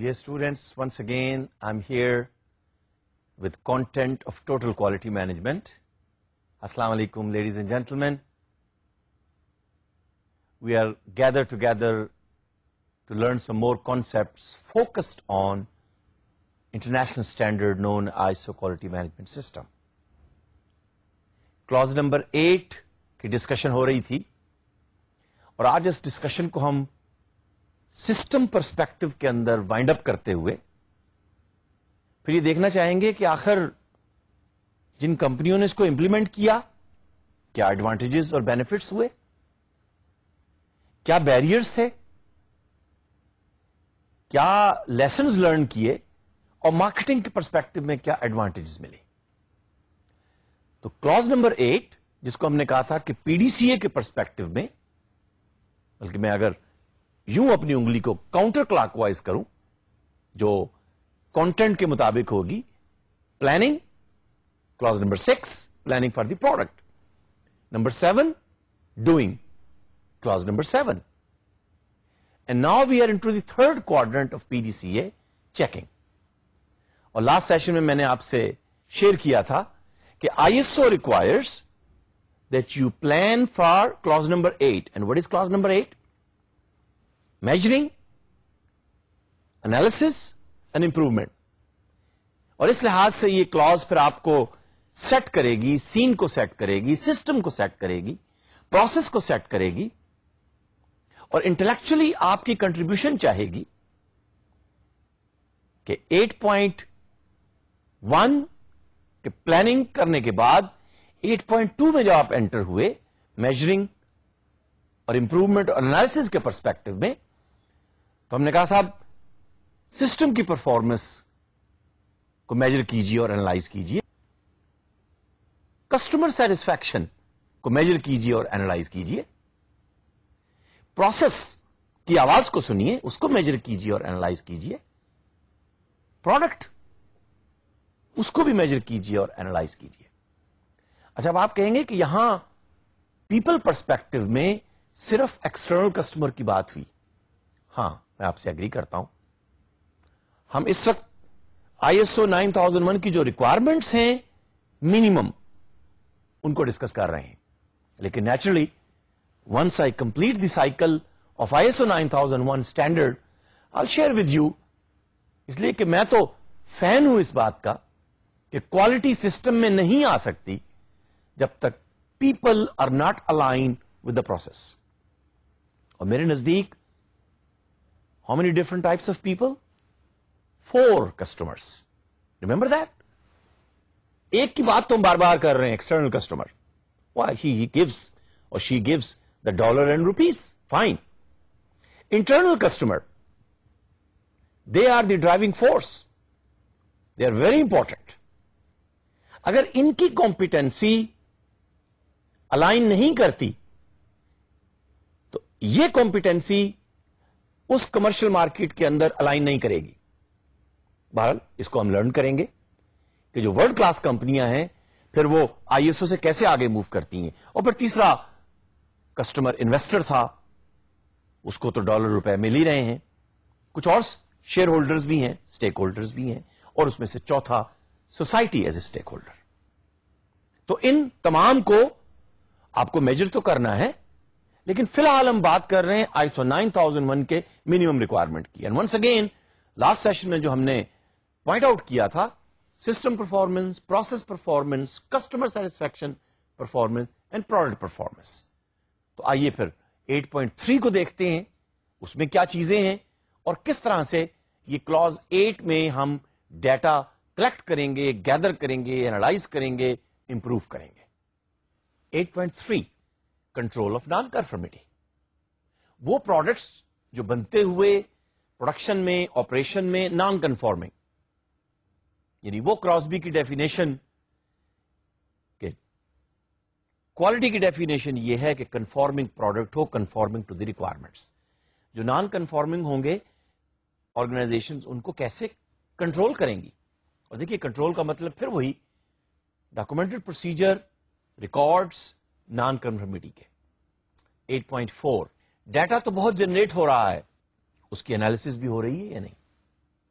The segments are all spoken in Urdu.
Dear students, once again, I'm here with content of total quality management. Assalamu alaikum, ladies and gentlemen. We are gathered together to learn some more concepts focused on international standard known ISO quality management system. Clause number 8 کی ڈسکشن ہو رہی تھی اور آج اس ڈسکشن کو ہم سسٹم پرسپیکٹو کے اندر وائنڈ اپ کرتے ہوئے پھر یہ دیکھنا چاہیں گے کہ آخر جن کمپنیوں نے اس کو امپلیمنٹ کیا کیا ایڈوانٹیجز اور بینیفٹس ہوئے، کیا بیریئرز تھے، کیا لیسنز لرن کیے اور مارکیٹنگ کے پرسپیکٹو میں کیا ایڈوانٹیجز ملی. تو کلاز نمبر 8 جس کو ہم نے کہا تھا کہ پی ڈی سی اے کے پرسپیکٹو میں، بلکہ میں اگر یوں اپنی انگلی کو کاؤنٹر کلاک وائز کروں جو کانٹینٹ کے مطابق ہوگی، planning clause number 6 planning for the product, number 7 doing clause number 7 and now we are into the third quadrant of P D C A, checking. اور لاسٹ سیشن میں نے آپ سے شیئر کیا تھا کہ I S O requires that you plan for clause number 8. And what is clause number 8? Measuring, analysis and improvement. اور اس لحاظ سے یہ clause پھر آپ کو سیٹ کرے گی، سین کو سیٹ کرے گی، سسٹم کو سیٹ کرے گی، پروسیس کو سیٹ کرے گی اور انٹلیکچولی آپ کی کنٹریبیوشن چاہے گی کہ 8.1 کہ پلاننگ کرنے کے بعد 8.2 میں جو آپ انٹر ہوئے میجرنگ اور امپروومنٹ اور انالیسس کے پرسپیکٹو میں، تو ہم نے کہا صاحب سسٹم کی پرفارمنس کو میجر کیجیے اور انالائز کیجیے، کسٹمر سیٹسفیکشن کو میجر کیجیے اور انالائز کیجیے، پروسیس کی آواز کو سنیے، اس کو میجر کیجیے اور انالائز کیجیے، پروڈکٹ اس کو بھی میجر کیجیے اور انالائز کیجیے. اچھا اب آپ کہیں گے کہ یہاں پیپل پرسپیکٹو میں صرف ایکسٹرنل کسٹمر کی بات ہوئی. ہاں میں آپ سے اگری کرتا ہوں. ہم اس وقت آئی ایس او 9001 کی جو ریکوائرمنٹس ہیں منیمم ان کو ڈسکس کر رہے ہیں، لیکن naturally once I complete the cycle of I S O 9001 standard I share with you, اس لیے کہ میں تو فین ہوں اس بات کا کہ کوالٹی سسٹم میں نہیں آ سکتی جب تک people are not aligned with the process. اور میرے نزدیک how many different types of people? 4 customers. Remember that? ایک کی بات تو ہم بار بار کر رہے ہیں، ایکسٹرنل کسٹمر. ہی گیوز اور she gives the dollar and rupees, fine. Internal customer they are the driving force, they are very important. اگر ان کی کمپیٹنسی الائن نہیں کرتی تو یہ کمپیٹنسی اس کمرشل مارکیٹ کے اندر الائن نہیں کرے گی. بہرحال اس کو ہم لرن کریں گے کہ جو ورلڈ کلاس کمپنیاں ہیں پھر وہ آئی ایس او سے کیسے آگے موو کرتی ہیں. اور پھر تیسرا کسٹمر انویسٹر تھا، اس کو تو ڈالر روپے مل ہی رہے ہیں، کچھ اور شیئر ہولڈرز بھی ہیں، اسٹیک ہولڈرز بھی ہیں، اور اس میں سے چوتھا society as a stakeholder. تو ان تمام کو آپ کو میجر تو کرنا ہے، لیکن فی الحال ہم بات کر رہے ہیں آئی ایس او 9001 کے منیمم ریکوائرمنٹ کی. And once again last session میں جو ہم نے پوائنٹ آؤٹ کیا تھا system performance, process performance, customer satisfaction performance and product performance. تو آئیے پھر 8.3 کو دیکھتے ہیں، اس میں کیا چیزیں ہیں اور کس طرح سے یہ کلاز 8 میں ہم ڈیٹا کلیکٹ کریں گے، گیدر کریں گے، اینالائز کریں گے، امپروو کریں گے. 8.3 کنٹرول آف نان کنفرمٹی. وہ پروڈکٹس جو بنتے ہوئے پروڈکشن میں، آپریشن میں نان کنفارمنگ، یعنی وہ کراسبی کی ڈیفینیشن کہ کوالٹی کی ڈیفینیشن یہ ہے کہ کنفارمنگ پروڈکٹ ہو، کنفارمنگ ٹو دی ریکوائرمنٹس. جو نان کنفارمنگ ہوں گے آرگنائزیشن ان کو کیسے کنٹرول کریں گی. اور دیکھیے کنٹرول کا مطلب پھر وہی documented procedure, records, non conformity کے. 8.4 ڈیٹا تو بہت جنریٹ ہو رہا ہے، اس کی انالیسس بھی ہو رہی ہے یا نہیں؟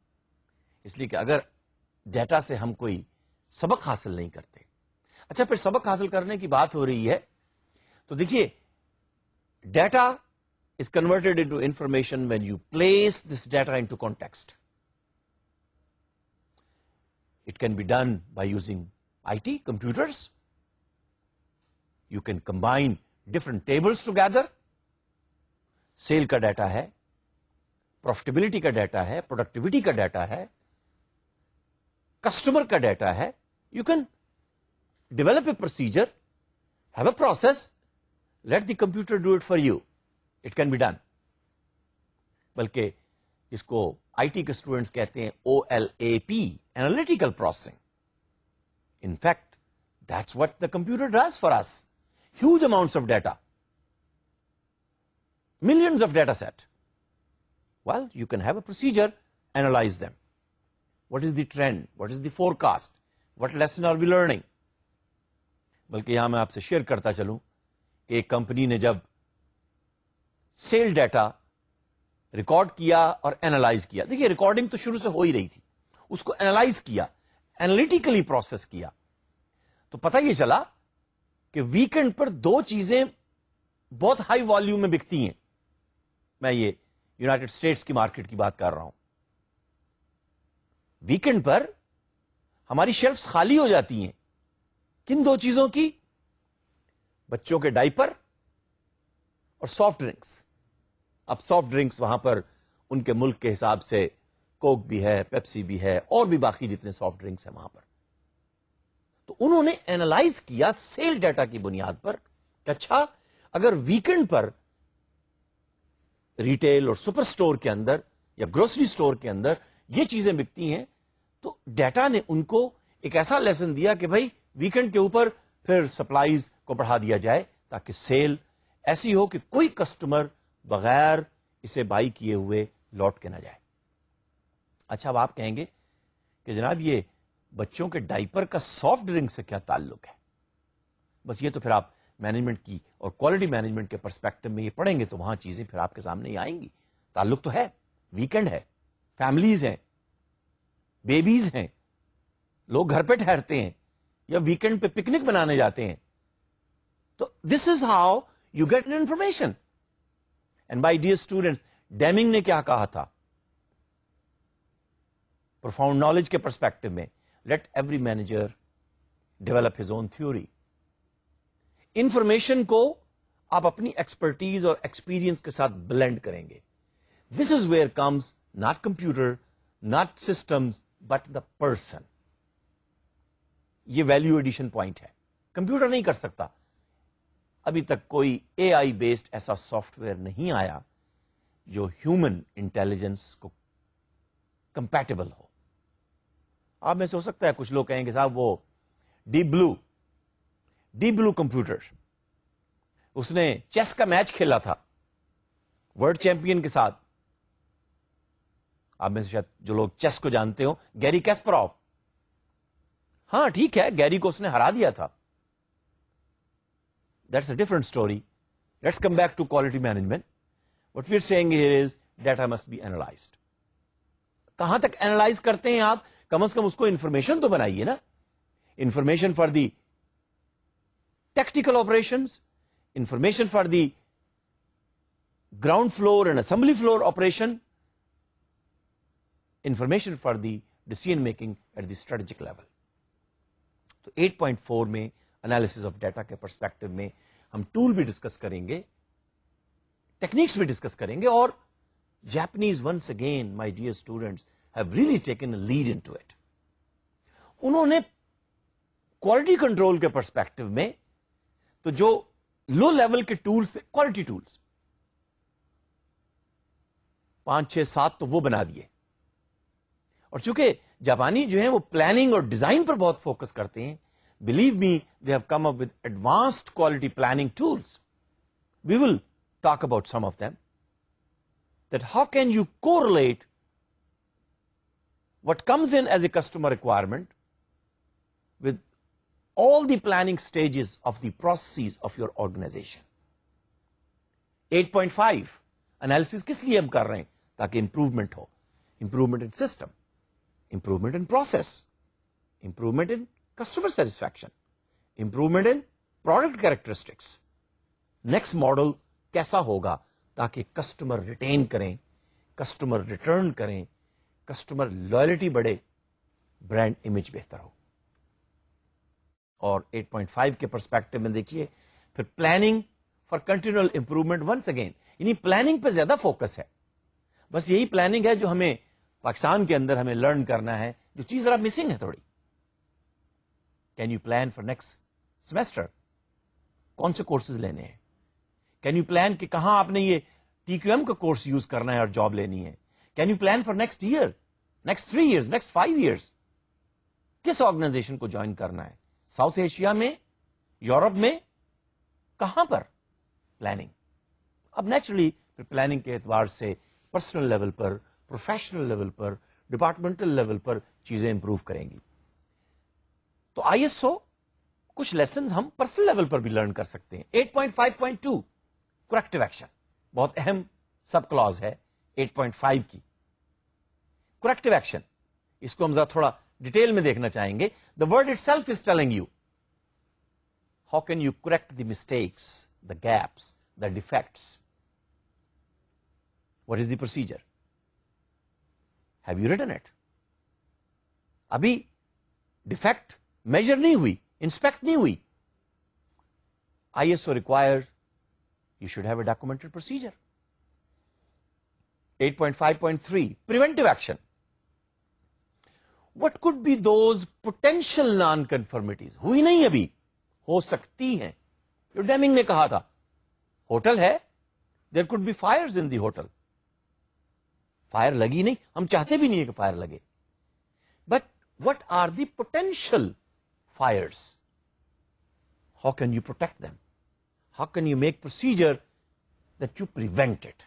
اس لیے کہ اگر ڈیٹا سے ہم کوئی سبق حاصل نہیں کرتے. اچھا پھر سبق حاصل کرنے کی بات ہو رہی ہے تو دیکھیے data is converted into information when you place this data into context. It can be done by using IT, computers. You can combine different tables together. Sale کا ڈیٹا ہے, پروفٹیبلٹی کا ڈیٹا ہے, پروڈکٹیوٹی کا ڈیٹا ہے, کسٹمر کا ڈیٹا ہے. You can develop a procedure, have a process, let the computer do it for you. It can be done. بلکہ اس کو IT کے اسٹوڈنٹس کہتے ہیں OLAP, analytical processing. In fact, that's what the computer does for us. Huge amounts of data. Millions of data set. Well, you can have a procedure, analyze them. What is the trend? What is the forecast? What lesson are we learning? بلکہ یہاں میں آپ سے شیئر کرتا چلوں کہ ایک کمپنی نے جب سیل ڈیٹا ریکارڈ کیا اور اینالائز کیا, دیکھیے ریکارڈنگ تو شروع سے ہو ہی رہی تھی, اس کو اینالائز کیا, اینالیٹیکلی پروسیس کیا, تو پتہ یہ چلا کہ ویکینڈ پر دو چیزیں بہت ہائی والیوم میں بکتی ہیں. میں یہ یونائٹڈ اسٹیٹس کی مارکیٹ کی بات کر رہا ہوں. ویکینڈ پر ہماری شیلفز خالی ہو جاتی ہیں. کن دو چیزوں کی؟ بچوں کے ڈائپر اور سافٹ ڈرنکس. اب سافٹ ڈرنکس وہاں پر ان کے ملک کے حساب سے کوک بھی ہے, پیپسی بھی ہے, اور بھی باقی جتنے سافٹ ڈرنکس ہیں وہاں پر. تو انہوں نے اینالائز کیا سیل ڈیٹا کی بنیاد پر کہ اچھا اگر ویکینڈ پر ریٹیل اور سپر سٹور کے اندر یا گروسری سٹور کے اندر یہ چیزیں بکتی ہیں, تو ڈیٹا نے ان کو ایک ایسا لیسن دیا کہ بھائی ویکینڈ کے اوپر پھر سپلائیز کو بڑھا دیا جائے تاکہ سیل ایسی ہو کہ کوئی کسٹمر بغیر اسے بائی کیے ہوئے لوٹ کے نہ جائے. اچھا اب آپ کہیں گے کہ جناب یہ بچوں کے ڈائپر کا سافٹ ڈرنک سے کیا تعلق ہے؟ بس یہ تو پھر آپ مینجمنٹ کی اور کوالٹی مینجمنٹ کے پرسپیکٹو میں یہ پڑھیں گے تو وہاں چیزیں پھر آپ کے سامنے ہی آئیں گی. تعلق تو ہے, ویکینڈ ہے, فیملیز ہیں, بیبیز ہیں, لوگ گھر پہ ٹھہرتے ہیں یا ویکینڈ پہ پکنک بنانے جاتے ہیں. تو this is how you get an information. And my dear students, Deming نے کیا کہا تھا پروفاؤنڈ نالج کے پرسپیکٹو میں؟ Let every manager develop his own theory. Information کو آپ اپنی ایکسپرٹیز اور ایکسپیرینس کے ساتھ بلینڈ کریں گے. This is where comes not computer, not systems, but the person. یہ ویلیو ایڈیشن پوائنٹ ہے. کمپیوٹر نہیں کر سکتا. ابھی تک کوئی AI بیسڈ ایسا سافٹ ویئر نہیں آیا جو ہیومن انٹیلیجنس کو کمپیٹیبل ہو. آپ میں سے ہو سکتا ہے کچھ لوگ کہیں گے صاحب وہ ڈیپ بلو کمپیوٹر, اس نے چیس کا میچ کھیلا تھا ورلڈ چیمپئن کے ساتھ. آپ میں سے شاید جو لوگ چیس کو جانتے ہو, گیری کیسپروف. ہاں ٹھیک ہے, گیری کو اس نے ہرا دیا تھا. That's a different story. Let's come back to quality management. What we're saying here is data must be analyzed. کہاں تک اینالائز کرتے ہیں آپ؟ کم از کم اس کو انفارمیشن تو بنائیے نا. Information for the tactical operations, information for the ground floor and assembly floor operation, information for the decision making at the strategic level. تو 8.4 میں انالیسس آف ڈیٹا کے پرسپیکٹو میں ہم ٹول بھی ڈسکس کریں گے, ٹیکنیکس بھی ڈسکس کریں گے, اور Japanese once again my dear students have really taken a lead into it. انہوں نے کوالٹی کنٹرول کے پرسپیکٹو میں تو جو لو لیول کے ٹولس تھے, کوالٹی ٹولس 5 6 7 تو وہ بنا دیے. اور چونکہ جاپانی جو ہیں وہ پلاننگ اور ڈیزائن پر بہت فوکس کرتے ہیں, believe me, they have come up with advanced quality planning tools. We will talk about some of them. That how can you correlate what comes in as a customer requirement with all the planning stages of the processes of your organization. 8.5 analysis کس لیے ہم کر رہے ہیں؟ تاکہ improvement who, improvement in system, improvement in process, improvement in customer satisfaction, improvement in product characteristics. next model कैसा होगा ताकि कस्टमर रिटेन करें, कस्टमर रिटर्न करें, कस्टमर लॉयल्टी बढ़े, ब्रांड इमेज बेहतर हो. और 8.5 के पर्सपेक्टिव में देखिए फिर planning for continual improvement. Once again यानी प्लानिंग पे ज्यादा फोकस है. बस यही प्लानिंग है जो हमें पाकिस्तान के अंदर हमें लर्न करना है, जो चीज जरा मिसिंग है थोड़ी. Can you plan for next semester, कौन से कोर्सेज लेने हैं? कैन यू प्लान कि कहां आपने ये TQM का कोर्स यूज करना है और जॉब लेनी है? Can you plan for next year, next 3 years, next 5 years? किस ऑर्गेनाइजेशन को ज्वाइन करना है? साउथ एशिया में, यूरोप में, कहां पर? प्लानिंग. अब नेचुरली प्लानिंग के एतबार से पर्सनल लेवल पर, प्रोफेशनल लेवल पर, डिपार्टमेंटल लेवल पर चीजें इंप्रूव करेंगी. तो ISO कुछ लेसन हम पर्सनल लेवल पर भी लर्न कर सकते हैं. 8.5.2 करेक्टिव एक्शन, बहुत अहम सब क्लॉज है 8.5 की. करेक्टिव एक्शन, इसको हम जरा थोड़ा डिटेल में देखना चाहेंगे. The word itself is telling you how can you correct the mistakes, the gaps, the defects. What is the procedure? Have you written it? अभी डिफेक्ट मेजर नहीं हुई, इंस्पेक्ट नहीं हुई. ISO requires you should have a documented procedure. 8.5.3 preventive action. What could be those potential non-conformities? हुई नहीं अभी, हो सकती हैं. जो डेमिंग ने कहा था, होटल है, there could be fires in the hotel. Fire लगी नहीं, हम चाहते भी नहीं है कि फायर लगे. But what are the potential fires? How can you protect them? How can you make procedure that you prevent it?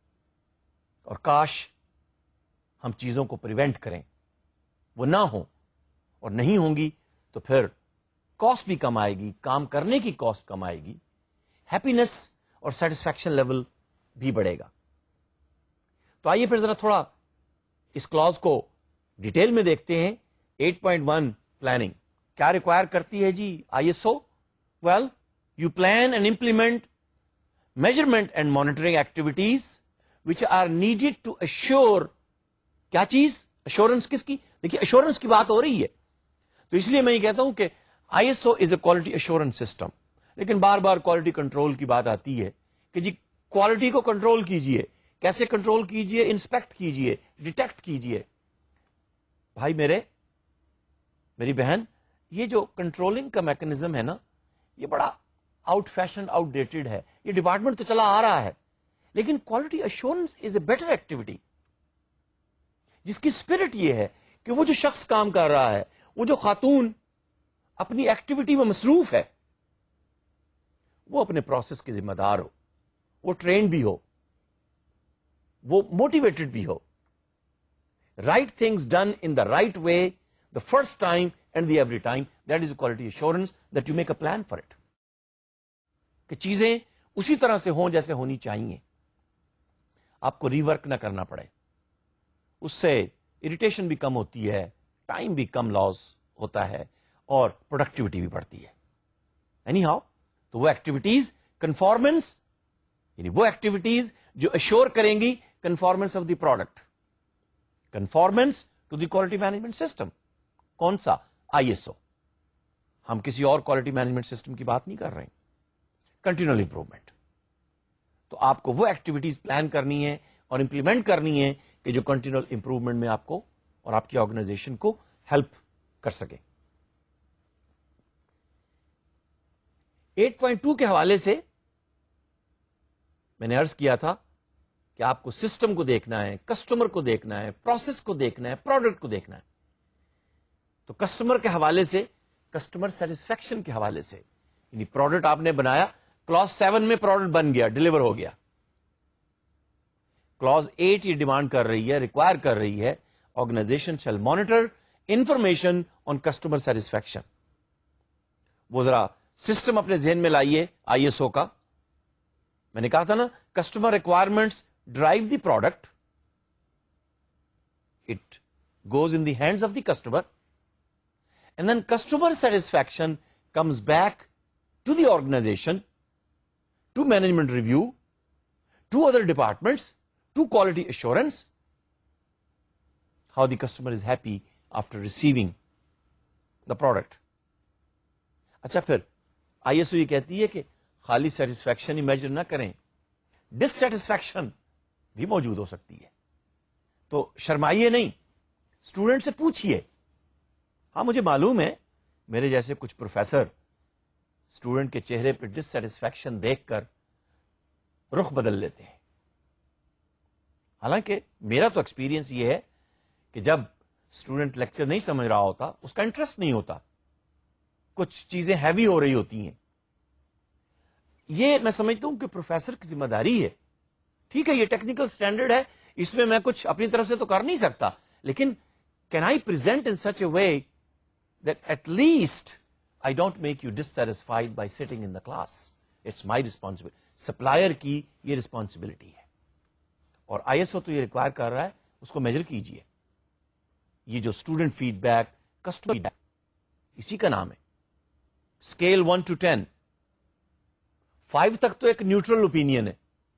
और काश हम चीजों को प्रिवेंट करें, वो ना हो, और नहीं होंगी तो फिर कॉस्ट भी कम आएगी, काम करने की कॉस्ट कम आएगी, हैप्पीनेस और सेटिस्फैक्शन लेवल भी बढ़ेगा. तो आइए फिर जरा थोड़ा इस क्लॉज को डिटेल में देखते हैं. 8.1 प्लानिंग क्या रिक्वायर करती है जी ISO? Well, you plan and implement measurement and monitoring activities which are needed to assure. क्या चीज? assurance किसकी? देखिए assurance की बात हो रही है, तो इसलिए मैं ये कहता हूं कि ISO is a quality assurance system. लेकिन बार बार क्वालिटी कंट्रोल की बात आती है कि जी क्वालिटी को कंट्रोल कीजिए. कैसे कंट्रोल कीजिए? इंस्पेक्ट कीजिए, डिटेक्ट कीजिए. भाई मेरी बहन, ये जो कंट्रोलिंग का मैकेनिज्म है ना, ये बड़ा आउट फैशन, आउटडेटेड है. ये डिपार्टमेंट तो चला आ रहा है, लेकिन quality assurance is a better activity, जिसकी स्पिरिट ये है कि वो जो शख्स काम कर रहा है, वो जो खातून अपनी एक्टिविटी में मसरूफ है, वो अपने प्रोसेस के जिम्मेदार हो, वो ट्रेन भी हो, वो मोटिवेटेड भी हो. Right things done in the right way the first time and the every time, that is quality assurance, that you make a plan for it. कि चीजें उसी तरह से हों जैसे होनी चाहिए, आपको रीवर्क ना करना पड़े. उससे इरिटेशन भी कम होती है, टाइम भी कम लॉस होता है, और प्रोडक्टिविटी भी बढ़ती है. एनी हाउ, तो वो एक्टिविटीज कंफॉर्मेंस, यानी वो एक्टिविटीज जो अश्योर करेंगी conformance of the product, conformance to the quality management system. कौन सा? ISO. हम किसी और क्वालिटी मैनेजमेंट सिस्टम की बात नहीं कर रहे हैं. Continual improvement. तो आपको वो एक्टिविटीज प्लान करनी है और इंप्लीमेंट करनी है कि जो कंटिन्यूअल इंप्रूवमेंट में आपको और आपकी ऑर्गेनाइजेशन को हेल्प कर सके. 8.2 के हवाले से मैंने अर्ज किया था कि आपको सिस्टम को देखना है, कस्टमर को देखना है, प्रोसेस को देखना है, प्रोडक्ट को देखना है. तो कस्टमर के हवाले से, कस्टमर सेटिस्फैक्शन के हवाले से, यानी प्रोडक्ट आपने बनाया, क्लॉज 7 में प्रोडक्ट बन गया, डिलीवर हो गया. क्लॉज 8 ये डिमांड कर रही है, रिक्वायर कर रही है, organization shall monitor information on customer satisfaction. वो जरा सिस्टम अपने जहन में लाइए ISO का. मैंने कहा था ना, customer requirements drive the product, it goes in the hands of the customer, and then customer satisfaction comes back to the organization, to management review, to other departments, to quality assurance, how the customer is happy after receiving the product. اچھا پھر آئی ایس او یہ کہتی ہے کہ خالی سیٹسفیکشن ہی میجر نہ کریں, ڈسسیٹسفیکشن بھی موجود ہو سکتی ہے. تو شرمائیے نہیں, اسٹوڈنٹ سے پوچھیے. ہاں مجھے معلوم ہے میرے جیسے کچھ پروفیسر اسٹوڈنٹ کے چہرے پہ ڈسسیٹسفیکشن دیکھ کر رخ بدل لیتے ہیں. حالانکہ میرا تو ایکسپیرینس یہ ہے کہ جب اسٹوڈنٹ لیکچر نہیں سمجھ رہا ہوتا, اس کا انٹرسٹ نہیں ہوتا, کچھ چیزیں ہیوی ہو رہی ہوتی ہیں, یہ میں سمجھتا ہوں کہ پروفیسر کی ذمہ داری ہے. ٹھیک ہے یہ ٹیکنیکل سٹینڈرڈ ہے, اس میں میں کچھ اپنی طرف سے تو کر نہیں سکتا, لیکن can I present in such a way that at least I don't make you dissatisfied by sitting in the class. It's my responsibility. Supplier کی یہ ریسپانسبلٹی ہے, اور آئی ایس او تو یہ ریکوائر کر رہا ہے, اس کو میجر کیجیے. یہ جو student feedback, customer feedback, اسی کا نام ہے. اسکیل 1 to 10, 5 تک تو ایک نیوٹرل اوپینئن ہے.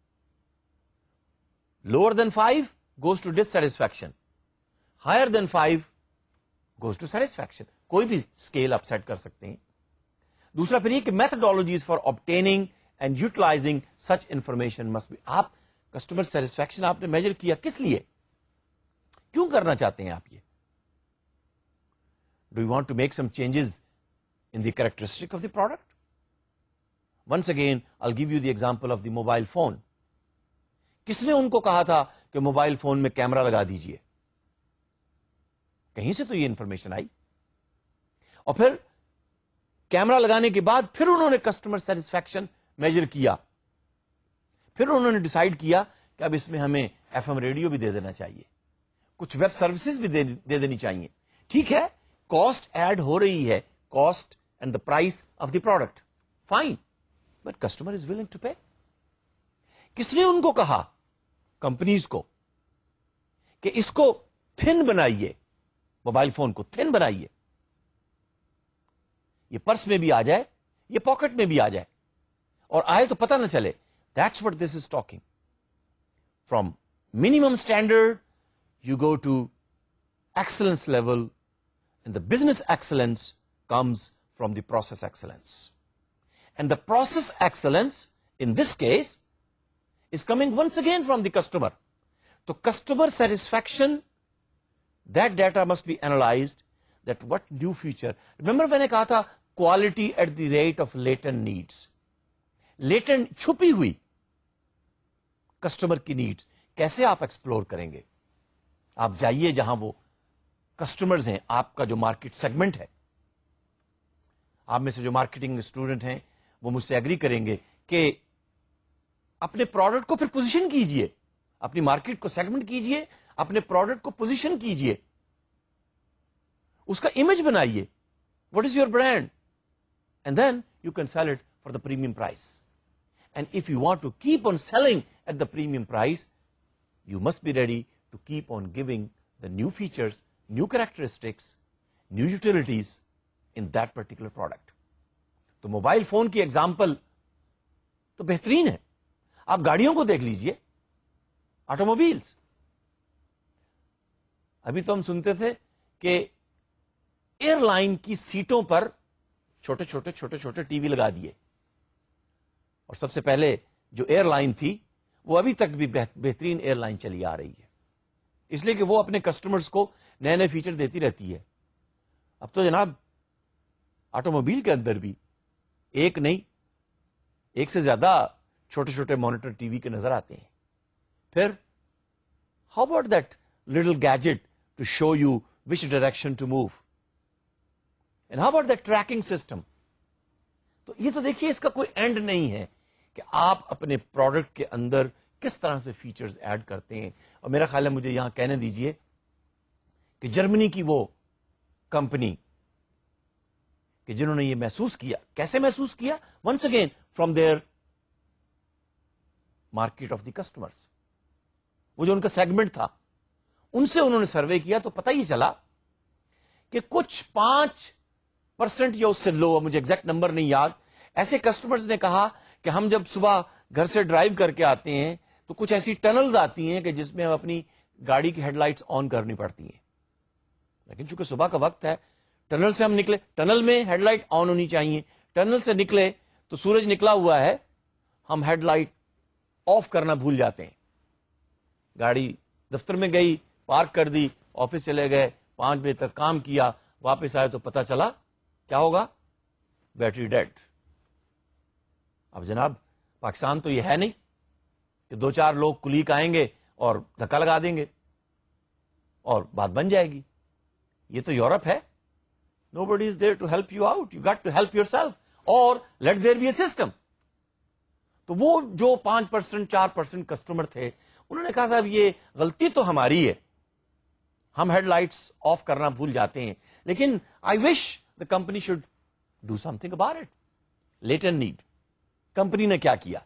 Lower than 5 goes to dissatisfaction, higher than 5 goes to satisfaction. کوئی بھی اسکیل آپ سیٹ کر سکتے ہیں. دوسرا پھر یہ کہ methodologies for obtaining and utilizing such information must be. آپ کسٹمر سیٹسفیکشن آپ نے میجر کیا, کس لیے, کیوں کرنا چاہتے ہیں آپ یہ؟ Do you want to make some changes in the characteristic of the product? Once again, I'll give you the example of the mobile phone. کس نے ان کو کہا تھا کہ موبائل فون میں کیمرہ لگا دیجئے؟ کہیں سے تو یہ انفارمیشن آئی, اور پھر کیمرہ لگانے کے بعد پھر انہوں نے کسٹمر سیٹسفیکشن میجر کیا. پھر انہوں نے ڈیسائیڈ کیا کہ اب اس میں ہمیں ایف ایم ریڈیو بھی دے دینا چاہیے, کچھ ویب سروسز بھی دے دینی چاہیے. ٹھیک ہے, کاسٹ ایڈ ہو رہی ہے, cost and the price of the product, fine, but customer is willing to pay. کس نے ان کو کہا, کمپنیز کو, کہ اس کو تھن بنائیے, موبائل فون کو تھن بنائیے, یہ پرس میں بھی آ جائے, یہ پاکٹ میں بھی آ جائے, اور آئے تو پتہ نہ چلے. That's what this is talking. From minimum standard, you go to excellence level, and the business excellence comes from the process excellence. And the process excellence, in this case, is coming once again from the customer. So customer satisfaction, that data must be analyzed, that what new feature. Remember میں نے کہا تھا quality at the rate of latent needs. Latent چھپی ہوئی کسٹمر کی نیڈس کیسے آپ ایکسپلور کریں گے؟ آپ جائیے جہاں وہ کسٹمرز ہیں, آپ کا جو مارکیٹ سیگمنٹ ہے. آپ میں سے جو مارکیٹنگ اسٹوڈنٹ ہیں وہ مجھ سے ایگری کریں گے کہ اپنے پروڈکٹ کو پھر پوزیشن کیجئے, اپنی مارکیٹ کو سیگمنٹ کیجئے, اپنے پروڈکٹ کو پوزیشن کیجئے, اس کا امیج بنائیے. What is your brand, and then you can sell it for the premium price. And if you want to keep on selling at the premium price, you must be ready to keep on giving the new features, new characteristics, new utilities in that particular product. تو موبائل فون کی ایگزامپل تو بہترین ہے. آپ گاڑیوں کو دیکھ لیجئے, آٹو موبائلس. ابھی تو ہم سنتے تھے کہ ایئر لائن کی سیٹوں پر چھوٹے چھوٹے ٹی وی لگا دیے, اور سب سے پہلے جو ایئر لائن تھی وہ ابھی تک بھی بہترین ایئر لائن چلی آ رہی ہے, اس لیے کہ وہ اپنے کسٹمرز کو نئے نئے فیچر دیتی رہتی ہے. اب تو جناب آٹو موبائل کے اندر بھی ایک نہیں, ایک سے زیادہ چھوٹے مانیٹر ٹی وی کے نظر آتے ہیں. پھر how about that little gadget to show you which direction to move, and how about that tracking system. تو یہ تو دیکھیے اس کا کوئی اینڈ نہیں ہے کہ آپ اپنے پروڈکٹ کے اندر کس طرح سے فیچرز ایڈ کرتے ہیں. اور میرا خیال ہے, مجھے یہاں کہنے دیجئے کہ جرمنی کی وہ کمپنی کہ جنہوں نے یہ محسوس کیا, کیسے محسوس کیا, once again from their market of the customers, وہ جو ان کا سیگمنٹ تھا ان سے انہوں نے سروے کیا تو پتہ ہی چلا کہ کچھ 5% یا اس سے لو, مجھے ایگزیکٹ نمبر نہیں یاد, ایسے کسٹمرز نے کہا کہ ہم جب صبح گھر سے ڈرائیو کر کے آتے ہیں تو کچھ ایسی ٹنلز آتی ہیں کہ جس میں ہم اپنی گاڑی کی ہیڈ لائٹس آن کرنی پڑتی ہیں, لیکن چونکہ صبح کا وقت ہے, ٹنل سے ہم نکلے, ٹنل میں ہیڈ لائٹ آن ہونی چاہیے, ٹنل سے نکلے تو سورج نکلا ہوا ہے, ہم ہیڈ لائٹ آف کرنا بھول جاتے ہیں. گاڑی دفتر میں گئی, پارک کر دی, آفس چلے گئے, 5 بجے تک کام کیا, واپس آئے تو پتا چلا کیا ہوگا, بیٹری ڈیڈ. اب جناب پاکستان تو یہ ہے نہیں کہ 2-4 لوگ کلیک آئیں گے اور دھکا لگا دیں گے اور بات بن جائے گی. یہ تو یورپ ہے. Nobody is there to help you out. You got to help yourself or let there be a system. تو وہ جو 5% 4% کسٹمر تھے, انہوں نے کہا صاحب یہ غلطی تو ہماری ہے, ہم ہیڈ لائٹس آف کرنا بھول جاتے ہیں, لیکن I wish the company should do something about it. Later need. Company نے کیا کیا؟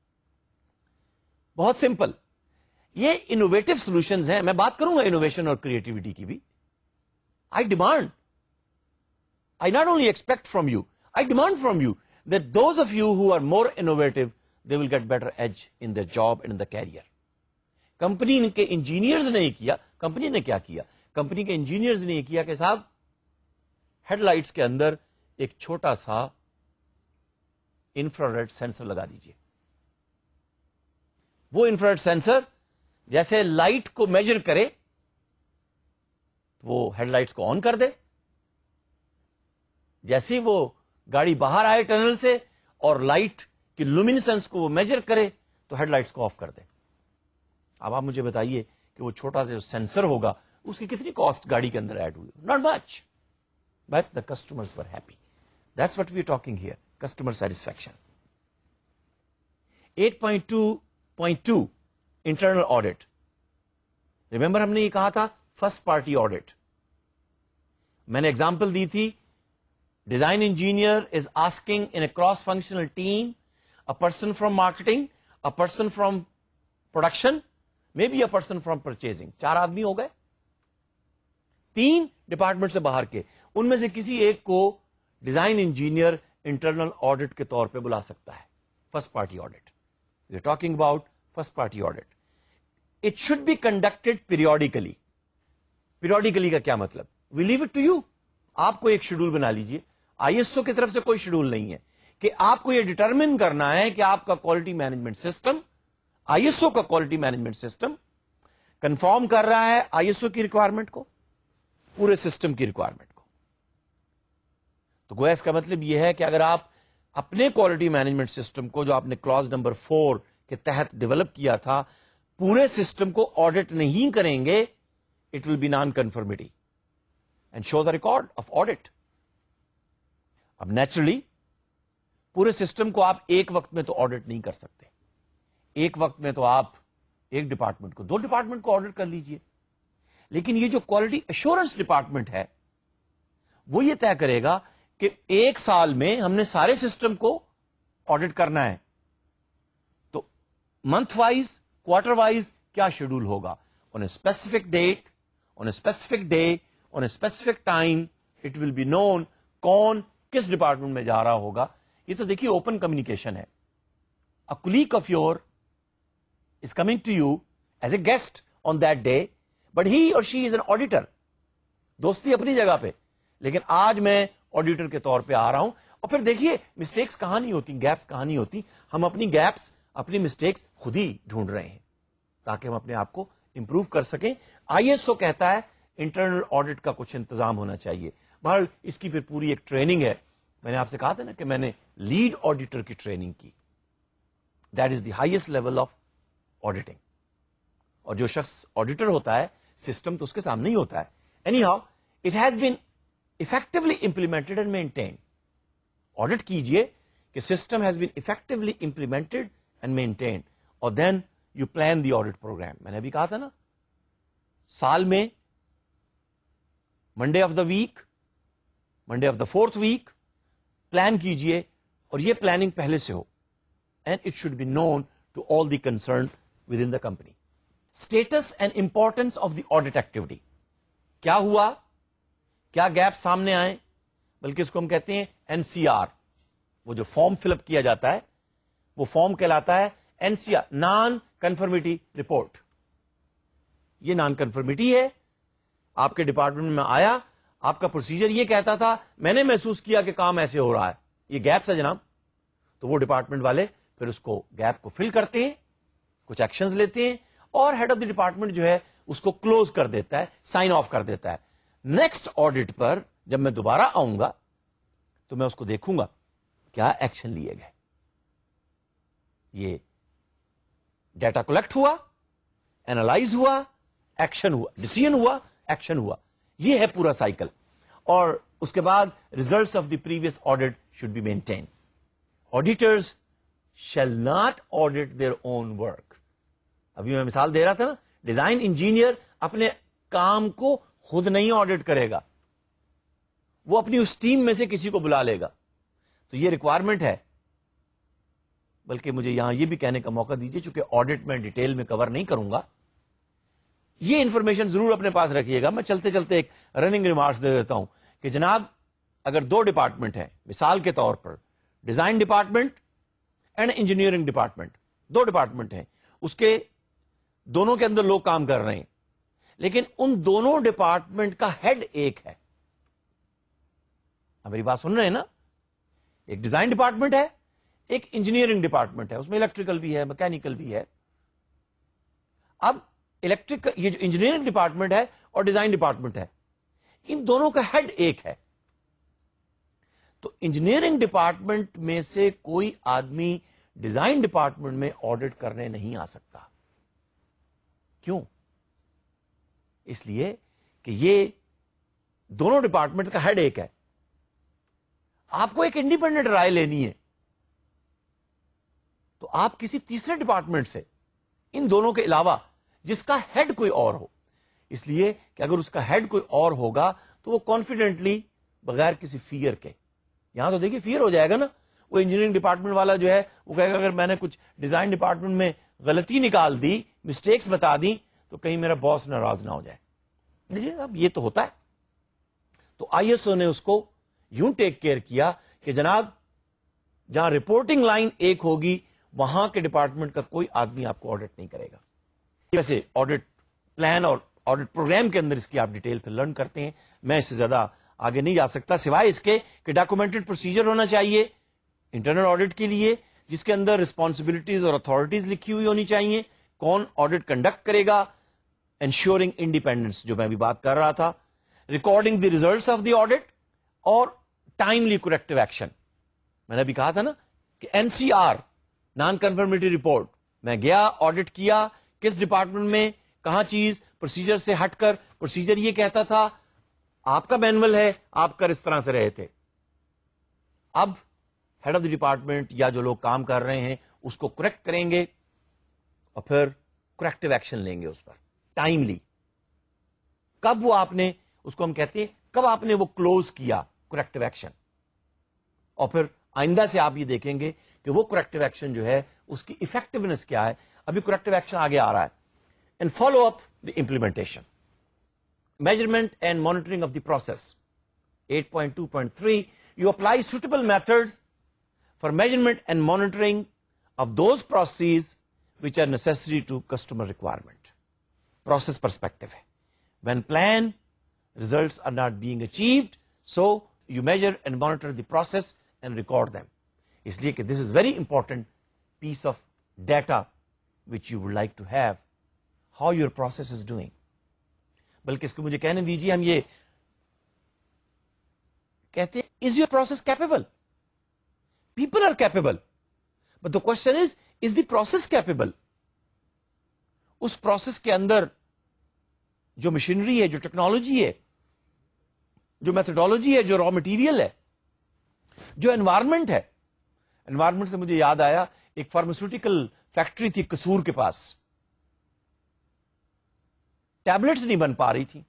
بہت سمپل. یہ انوویٹو سولوشنز ہیں. میں بات کروں گا انوویشن اور کریٹیوٹی کی بھی. I demand, I not only expect from you, I demand from you that those of you who are more innovative, they will get better edge in their job and in the career. Company کے انجینئرز نے کیا. کمپنی نے کیا کیا؟ کمپنی کے انجینئرز نے کیا کہ صاحب ہیڈ لائٹس کے اندر ایک چھوٹا سا انفرا ریڈ سینسر لگا دیجئے. وہ انفرا ریڈ سینسر جیسے لائٹ کو میجر کرے, وہ ہیڈ لائٹس کو آن کر دے, جیسے ہی وہ گاڑی باہر آئے ٹنل سے اور لائٹ کی لومینسنس کو وہ میجر کرے تو ہیڈ لائٹس کو آف کر دے. اب آپ مجھے بتائیے کہ وہ چھوٹا سا جو سینسر ہوگا اس کی کتنی کاسٹ گاڑی کے اندر ایڈ ہوئی؟ Not much, but the customers were happy. That's what we are talking here, customer satisfaction. 8.2.2 internal audit. Remember ہم نے یہ کہا تھا فرسٹ پارٹی آڈٹ. میں نے ایگزامپل دی تھی, design engineer is asking in a cross functional team, a person from marketing, a person from production, maybe a person from purchasing. 4 آدمی ہو گئے, 3 ڈپارٹمنٹ سے باہر کے. ان میں سے کسی ایک کو ڈیزائن انجینئر انٹرنل آڈٹ کے طور پہ بلا سکتا ہے. First party audit. We are talking about first party audit. It should be conducted periodically. Periodically کا کیا مطلب؟ We leave it to you. آپ کو ایک شیڈول بنا لیجئے. آئی ایس او کی طرف سے کوئی شیڈول نہیں ہے کہ آپ کو یہ ڈٹرمن کرنا ہے کہ آپ کا quality management system, I S O کا کوالٹی مینجمنٹ سسٹم کنفارم کر رہا ہے آئی ایس او کی ریکوائرمنٹ کو, پورے سسٹم کی ریکوائرمنٹ کو. تو گویا اس کا مطلب یہ ہے کہ اگر آپ اپنے کوالٹی مینجمنٹ سسٹم کو جو آپ نے کلاز نمبر 4 کے تحت ڈیولپ کیا تھا, پورے سسٹم کو آڈٹ نہیں کریں گے, it will be non conformity and show the record of audit. اب نیچرلی پورے سسٹم کو آپ ایک وقت میں تو آڈٹ نہیں کر سکتے. ایک وقت میں تو آپ ایک ڈپارٹمنٹ کو, 2 ڈپارٹمنٹ کو آڈٹ کر لیجئے. لیکن یہ جو کوالٹی ایشورنس ڈپارٹمنٹ ہے وہ یہ طے کرے گا کہ 1 سال میں ہم نے سارے سسٹم کو آڈٹ کرنا ہے. تو منتھ وائز, کوارٹر وائز کیا شیڈول ہوگا, on a specific date, on a specific day, on a specific time, it will be known کون کس ڈپارٹمنٹ میں جا رہا ہوگا. یہ تو دیکھیے اوپن کمیونیکیشن ہے. A colleague of yours is coming to you as a guest on that day, but he or she is an auditor. دوستی اپنی جگہ پہ, لیکن آج میں آڈیٹر کے طور پہ آ رہا ہوں. اور پھر دیکھیے مسٹیکس کہاں نہیں ہوتی, گیپس کہاں نہیں ہوتی. ہم اپنی گیپس, اپنی مسٹیکس خود ہی ڈھونڈ رہے ہیں تاکہ ہم اپنے آپ کو امپروو کر سکیں. آئی ایس او کہتا ہے انٹرنل آڈٹ کا کچھ انتظام ہونا چاہیے. بہرحال اس کی پھر پوری ایک ٹریننگ ہے. میں نے آپ سے کہا تھا نا کہ میں نے لیڈ آڈیٹر کی ٹریننگ کی. That is the highest level of auditing. اور جو شخص آڈیٹر ہوتا ہے, سسٹم تو اس کے سامنے ہی ہوتا ہے. Anyhow it has been effectively implemented and maintained. Audit کیجئے کہ system has been effectively implemented and maintained, اور then you plan the audit program. میں نے ابھی کہا تھا نا, سال میں Monday of the week, Monday of the 4th week plan کیجئے, اور یہ پلاننگ پہلے سے ہو, and it should be known to all the concerned within the company. Status and importance of the audit activity. کیا ہوا, کیا گیپ سامنے آئے, بلکہ اس کو ہم کہتے ہیں NCR. وہ جو فارم فل اپ کیا جاتا ہے وہ فارم کہلاتا ہے NCR, نان کنفرمیٹی رپورٹ. یہ نان کنفرمیٹی ہے, آپ کے ڈپارٹمنٹ میں آیا, آپ کا پروسیجر یہ کہتا تھا, میں نے محسوس کیا کہ کام ایسے ہو رہا ہے, یہ گیپس ہے جناب. تو وہ ڈپارٹمنٹ والے پھر اس کو گیپ کو فل کرتے ہیں, کچھ ایکشنز لیتے ہیں, اور ہیڈ آف دی ڈپارٹمنٹ جو ہے اس کو کلوز کر دیتا ہے, سائن آف کر دیتا ہے. نیکسٹ آڈٹ پر جب میں دوبارہ آؤں گا تو میں اس کو دیکھوں گا کیا ایکشن لیے گئے. یہ ڈیٹا کلیکٹ ہوا, اینالائز ہوا, ایکشن ہوا, ڈیسیژن ہوا, ایکشن ہوا. یہ ہے پورا سائیکل. اور اس کے بعد results of the previous audit should be maintain. Auditors shall not audit their own work. ابھی میں مثال دے رہا تھا نا, ڈیزائن انجینئر اپنے کام کو خود نہیں آڈٹ کرے گا, وہ اپنی اس ٹیم میں سے کسی کو بلا لے گا. تو یہ ریکوائرمنٹ ہے. بلکہ مجھے یہاں یہ بھی کہنے کا موقع دیجیے, چونکہ آڈٹ میں ڈیٹیل میں کور نہیں کروں گا, یہ انفارمیشن ضرور اپنے پاس رکھیے گا. میں چلتے چلتے ایک رننگ ریمارکس دے دیتا ہوں کہ جناب اگر دو ڈپارٹمنٹ ہیں, مثال کے طور پر design department and engineering department, دو ڈپارٹمنٹ ہیں, اس کے دونوں کے اندر لوگ کام کر رہے ہیں, لیکن ان دونوں ڈپارٹمنٹ کا ہیڈ ایک ہے. اب میری بات سن رہے ہیں نا, ایک ڈیزائن ڈپارٹمنٹ ہے, ایک انجینئرنگ ڈپارٹمنٹ ہے, اس میں الیکٹریکل بھی ہے, میکینیکل بھی ہے. اب الیکٹرک, یہ جو انجینئرنگ ڈپارٹمنٹ ہے اور ڈیزائن ڈپارٹمنٹ ہے, ان دونوں کا ہیڈ ایک ہے. تو انجینئرنگ ڈپارٹمنٹ میں سے کوئی آدمی ڈیزائن ڈپارٹمنٹ میں آڈٹ کرنے نہیں آ سکتا. کیوں؟ اس لیے کہ یہ دونوں ڈپارٹمنٹ کا ہیڈ ایک ہے. آپ کو ایک انڈیپینڈنٹ رائے لینی ہے تو آپ کسی تیسرے ڈپارٹمنٹ سے, ان دونوں کے علاوہ, جس کا ہیڈ کوئی اور ہو. اس لیے کہ اگر اس کا ہیڈ کوئی اور ہوگا تو وہ کانفیڈنٹلی, بغیر کسی فیئر کے, یہاں تو دیکھیے فیئر ہو جائے گا نا, وہ انجینئرنگ ڈپارٹمنٹ والا جو ہے وہ کہے گا اگر میں نے کچھ ڈیزائن ڈپارٹمنٹ میں غلطی نکال دی, مسٹیکس بتا دی, تو کہیں میرا باس ناراض نہ ہو جائے. اب یہ تو ہوتا ہے. تو ISO نے اس کو یوں ٹیک کیئر کیا کہ جناب جہاں رپورٹنگ لائن ایک ہوگی وہاں کے ڈپارٹمنٹ کا کوئی آدمی آپ کو آڈٹ نہیں کرے گا. ویسے آڈٹ پلان اور آڈٹ پروگرام کے اندر اس کی آپ ڈیٹیل پھر لرن کرتے ہیں, میں اس سے زیادہ آگے نہیں جا سکتا, سوائے اس کے کہ ڈاکومنٹڈ پروسیجر ہونا چاہیے انٹرنل آڈٹ کے لیے, جس کے اندر رسپانسبلٹیز اور اتھارٹیز لکھی ہوئی ہونی چاہیے, کون آڈٹ کنڈکٹ کرے گا, انشورنگ انڈیپینڈنس جو میں ابھی بات کر رہا تھا, recording the results of the audit, اور ٹائملی کریکٹو ایکشن. میں نے ابھی کہا تھا نا کہ NCR, نان کنفرمیٹی رپورٹ, میں گیا آڈٹ کیا, کس ڈپارٹمنٹ میں کہاں چیز پروسیجر سے ہٹ کر, پروسیجر یہ کہتا تھا, آپ کا مینول ہے, آپ کر اس طرح سے رہے تھے. اب ہیڈ آف دی ڈپارٹمنٹ یا جو لوگ کام کر رہے ہیں اس کو کریکٹ کریں گے اور پھر کریکٹو ایکشن لیں گے اس پر ٹائملی. کب وہ آپ نے, اس کو ہم کہتے ہیں کب آپ نے وہ کلوز کیا کریکٹو ایکشن, اور پھر آئندہ سے آپ یہ دیکھیں گے کہ وہ کریکٹو ایکشن جو ہے اس کی افیکٹونیس کیا ہے. ابھی کریکٹو ایکشن آگے آ رہا ہے. And follow up the implementation, measurement and monitoring of the process. 8.2.3 you apply suitable methods for measurement and monitoring of those processes which are necessary to customer requirement. Process perspective ہے. When plan results are not being achieved, so you measure and monitor the process and record them. اس لیے کہ this is very important piece of data which you would like to have, how your process is doing. بلکہ اس کو مجھے کہنے دیجیے, ہم یہ کہتے ہیں is your process capable? People are capable, but the question is the process capable? اس پروسیس کے اندر جو مشینری ہے, جو ٹیکنالوجی ہے, جو میتھڈالوجی ہے, جو را مٹیریل ہے, جو انوائرمنٹ ہے. انوائرمنٹ سے مجھے یاد آیا, ایک فارماسیوٹیکل فیکٹری تھی قصور کے پاس, ٹیبلٹس نہیں بن پا رہی تھی,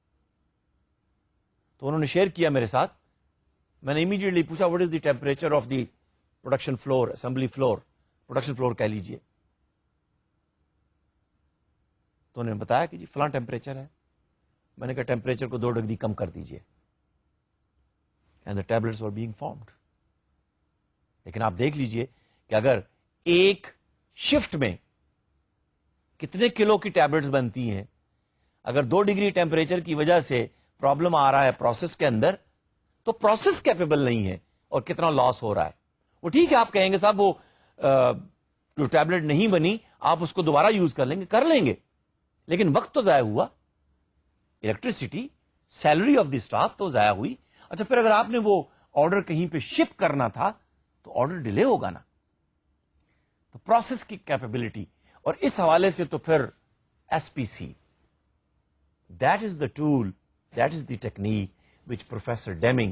تو انہوں نے شیئر کیا میرے ساتھ. میں نے امیڈیٹلی پوچھا what is the temperature of the production floor, assembly floor, production floor کہہ لیجیے. تو انہوں نے بتایا کہ جی فلاں ٹیمپریچر ہے. میں نے کہا ٹیمپریچر کو 2 ڈگری کم کر دیجئے, and the tablets are being formed. لیکن آپ دیکھ لیجئے کہ اگر ایک شفٹ میں کتنے کلو کی ٹیبلٹس بنتی ہیں, اگر 2 ڈگری ٹیمپریچر کی وجہ سے پرابلم آ رہا ہے پروسیس کے اندر, تو پروسیس کیپیبل نہیں ہے اور کتنا لاس ہو رہا ہے. وہ ٹھیک ہے آپ کہیں گے صاحب وہ جو ٹیبلٹ نہیں بنی آپ اس کو دوبارہ یوز کر لیں گے, لیکن وقت تو ضائع ہوا, electricity, salary of the staff تو ضائع ہوئی. اچھا پھر اگر آپ نے وہ آرڈر کہیں پہ شپ کرنا تھا تو آرڈر ڈیلے ہوگا نا. تو پروسیس کی کیپیبلٹی, اور اس حوالے سے تو پھر S P C, that is the tool, that is the technique which professor Deming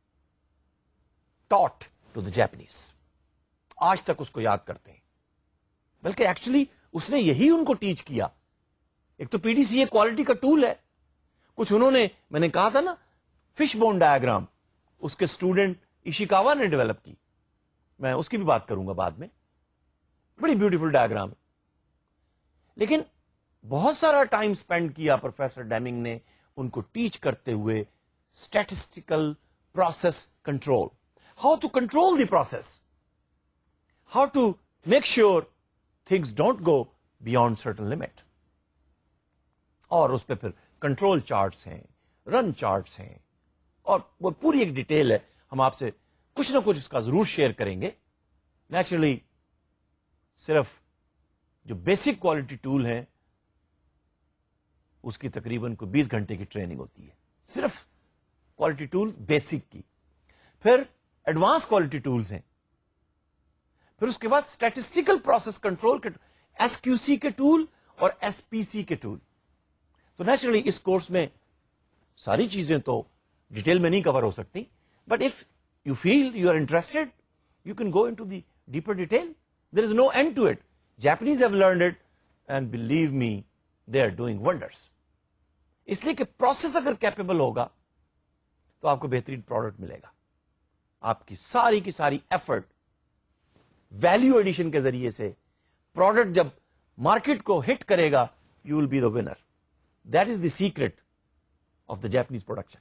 taught to the Japanese. آج تک اس کو یاد کرتے ہیں, بلکہ ایکچولی اس نے یہی ان کو ٹیچ کیا. ایک تو P D C A quality کا ٹول ہے, کچھ انہوں نے, میں نے کہا تھا نا فش بون ڈایاگرام, اس کے اسٹوڈنٹ ایشیکاوا نے ڈیولپ کی, میں اس کی بھی بات کروں گا بعد میں, بڑی بیوٹیفل ڈایاگرام ہے. لیکن بہت سارا ٹائم سپینڈ کیا پروفیسر ڈیمنگ نے ان کو ٹیچ کرتے ہوئے statistical process control, how to control the process, how to make sure things don't go beyond certain limit. اور اس پہ پھر کنٹرول چارٹس ہیں, رن چارٹس ہیں, اور وہ پوری ایک ڈیٹیل ہے. ہم آپ سے کچھ نہ کچھ اس کا ضرور شیئر کریں گے. نیچرلی صرف جو بیسک کوالٹی ٹول ہے اس کی تقریباً کوئی 20 گھنٹے کی ٹریننگ ہوتی ہے, صرف کوالٹی ٹول بیسک کی. پھر ایڈوانس کوالٹی ٹولز ہیں, پھر اس کے بعد اسٹیٹسٹیکل پروسیس کنٹرول کے ایس کیو سی کے ٹول اور ایس پی سی کے ٹول. تو نیچرلی اس کورس میں ساری چیزیں تو ڈیٹیل میں نہیں کور ہو سکتی, but if you feel you are interested you can go into the deeper detail. There is no end to it. Japanese have learned it and believe me they are doing wonders. اس لیے کہ پروسیس اگر کیپیبل ہوگا تو آپ کو بہترین پروڈکٹ ملے گا. آپ کی ساری ایفرٹ ویلیو ایڈیشن کے ذریعے سے پروڈکٹ جب مارکیٹ کو ہٹ کرے گا, you will be the winner. That is the secret of the Japanese production.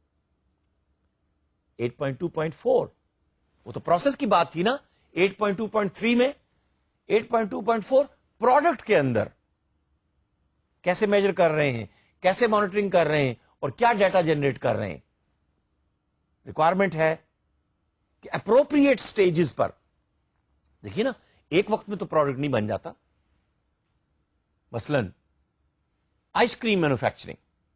8.2.4 وہ تو پروسیس کی بات تھی نا. 8.2.3 میں 8.2.4 پروڈکٹ کے اندر کیسے میجر کر رہے ہیں, کیسے مانیٹرنگ کر رہے ہیں, اور کیا ڈیٹا جنریٹ کر رہے ہیں. ریکوائرمنٹ ہے کہ اپروپریٹ سٹیجز پر, دیکھیے نا ایک وقت میں تو پروڈکٹ نہیں بن جاتا. مثلا آئس کریم مینوفیکچرنگ,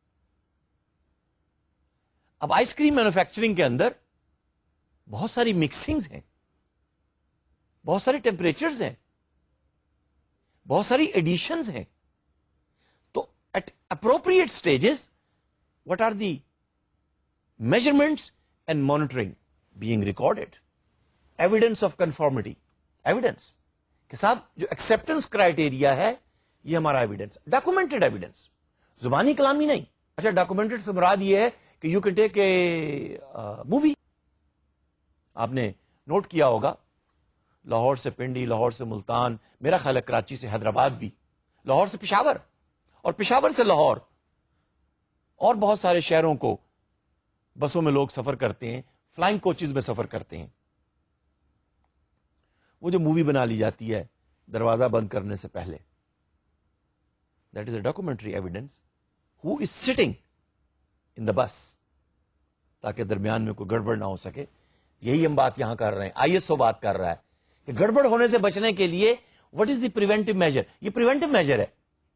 اب آئس کریم مینوفیکچرنگ کے اندر بہت ساری مکسنگز ہیں, بہت سارے ٹیمپریچرز ہیں, بہت ساری ایڈیشنز ہیں. تو at appropriate stages what are the measurements and monitoring being recorded. Evidence of conformity, evidence کہ صاحب جو ایکسپٹنس کرائٹیریا ہے یہ ہمارا ایویڈنس, ڈاکومنٹڈ ایویڈنس, زبانی کلامی نہیں. اچھا ڈاکومنٹڈ سے مراد یہ ہے کہ you can take a movie. آپ نے نوٹ کیا ہوگا لاہور سے پنڈی, لاہور سے ملتان, میرا خیال ہے کراچی سے حیدرآباد بھی, لاہور سے پشاور, اور پشاور سے لاہور, اور بہت سارے شہروں کو بسوں میں لوگ سفر کرتے ہیں, فلائنگ کوچز میں سفر کرتے ہیں. وہ جو مووی بنا لی جاتی ہے دروازہ بند کرنے سے پہلے, that is a documentary evidence. Who is sitting in the bus, تاکہ درمیان میں کوئی گڑبڑ نہ ہو سکے. یہی ہم بات یہاں کر رہے ہیں, آئی ایس او بات کر رہا ہے کہ گڑبڑ ہونے سے بچنے کے لیے what is the preventive measure. یہ پریونٹیو میجر ہے.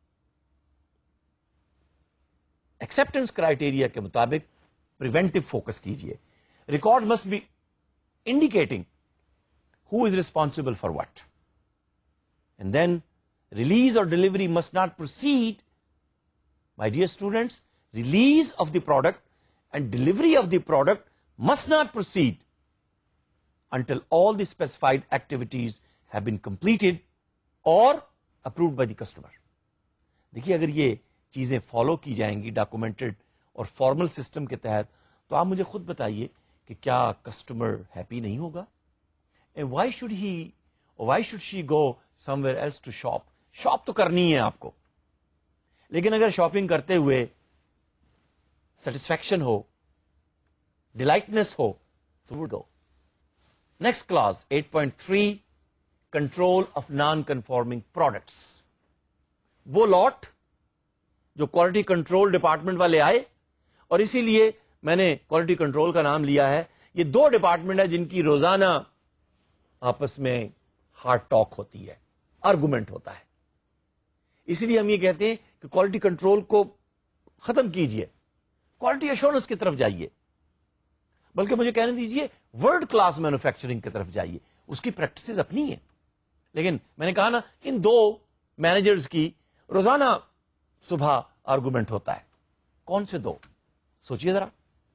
ایکسپٹنس کرائٹیریا کے مطابق پریونٹیو فوکس کیجئے. Record must be indicating who is responsible for what, and then release or delivery must not proceed. My dear students, release of the product and delivery of the product must not proceed until all the specified activities have been completed or approved by the customer. دیکھیے اگر یہ چیزیں فالو کی جائیں گی ڈاکومنٹڈ اور فارمل سسٹم کے تحت, تو آپ مجھے خود بتائیے کہ کیا کسٹمر ہیپی نہیں ہوگا. And why should he or why should she go somewhere else to shop? Shop تو کرنی ہے آپ کو. لیکن اگر شاپنگ کرتے ہوئے سیٹسفیکشن ہو, ڈیلائٹنس ہو, تو وہ go. Next class 8.3 control of non conforming products. وہ لاٹ جو کوالٹی کنٹرول ڈپارٹمنٹ والے آئے, اور اسی لیے میں نے کوالٹی کنٹرول کا نام لیا ہے. یہ دو ڈپارٹمنٹ ہے جن کی روزانہ آپس میں ہارڈ ٹاک ہوتی ہے, آرگومنٹ ہوتا ہے. اسی لیے ہم یہ کہتے ہیں کہ کوالٹی کنٹرول کو ختم کیجئے, کوالٹی ایشورنس کی طرف جائیے, بلکہ مجھے کہنے دیجئے ورلڈ کلاس مینوفیکچرنگ کی طرف جائیے. اس کی پریکٹسز اپنی ہیں, لیکن میں نے کہا نا ان دو مینیجرز کی روزانہ صبح آرگومنٹ ہوتا ہے. کون سے دو؟ سوچئے ذرا.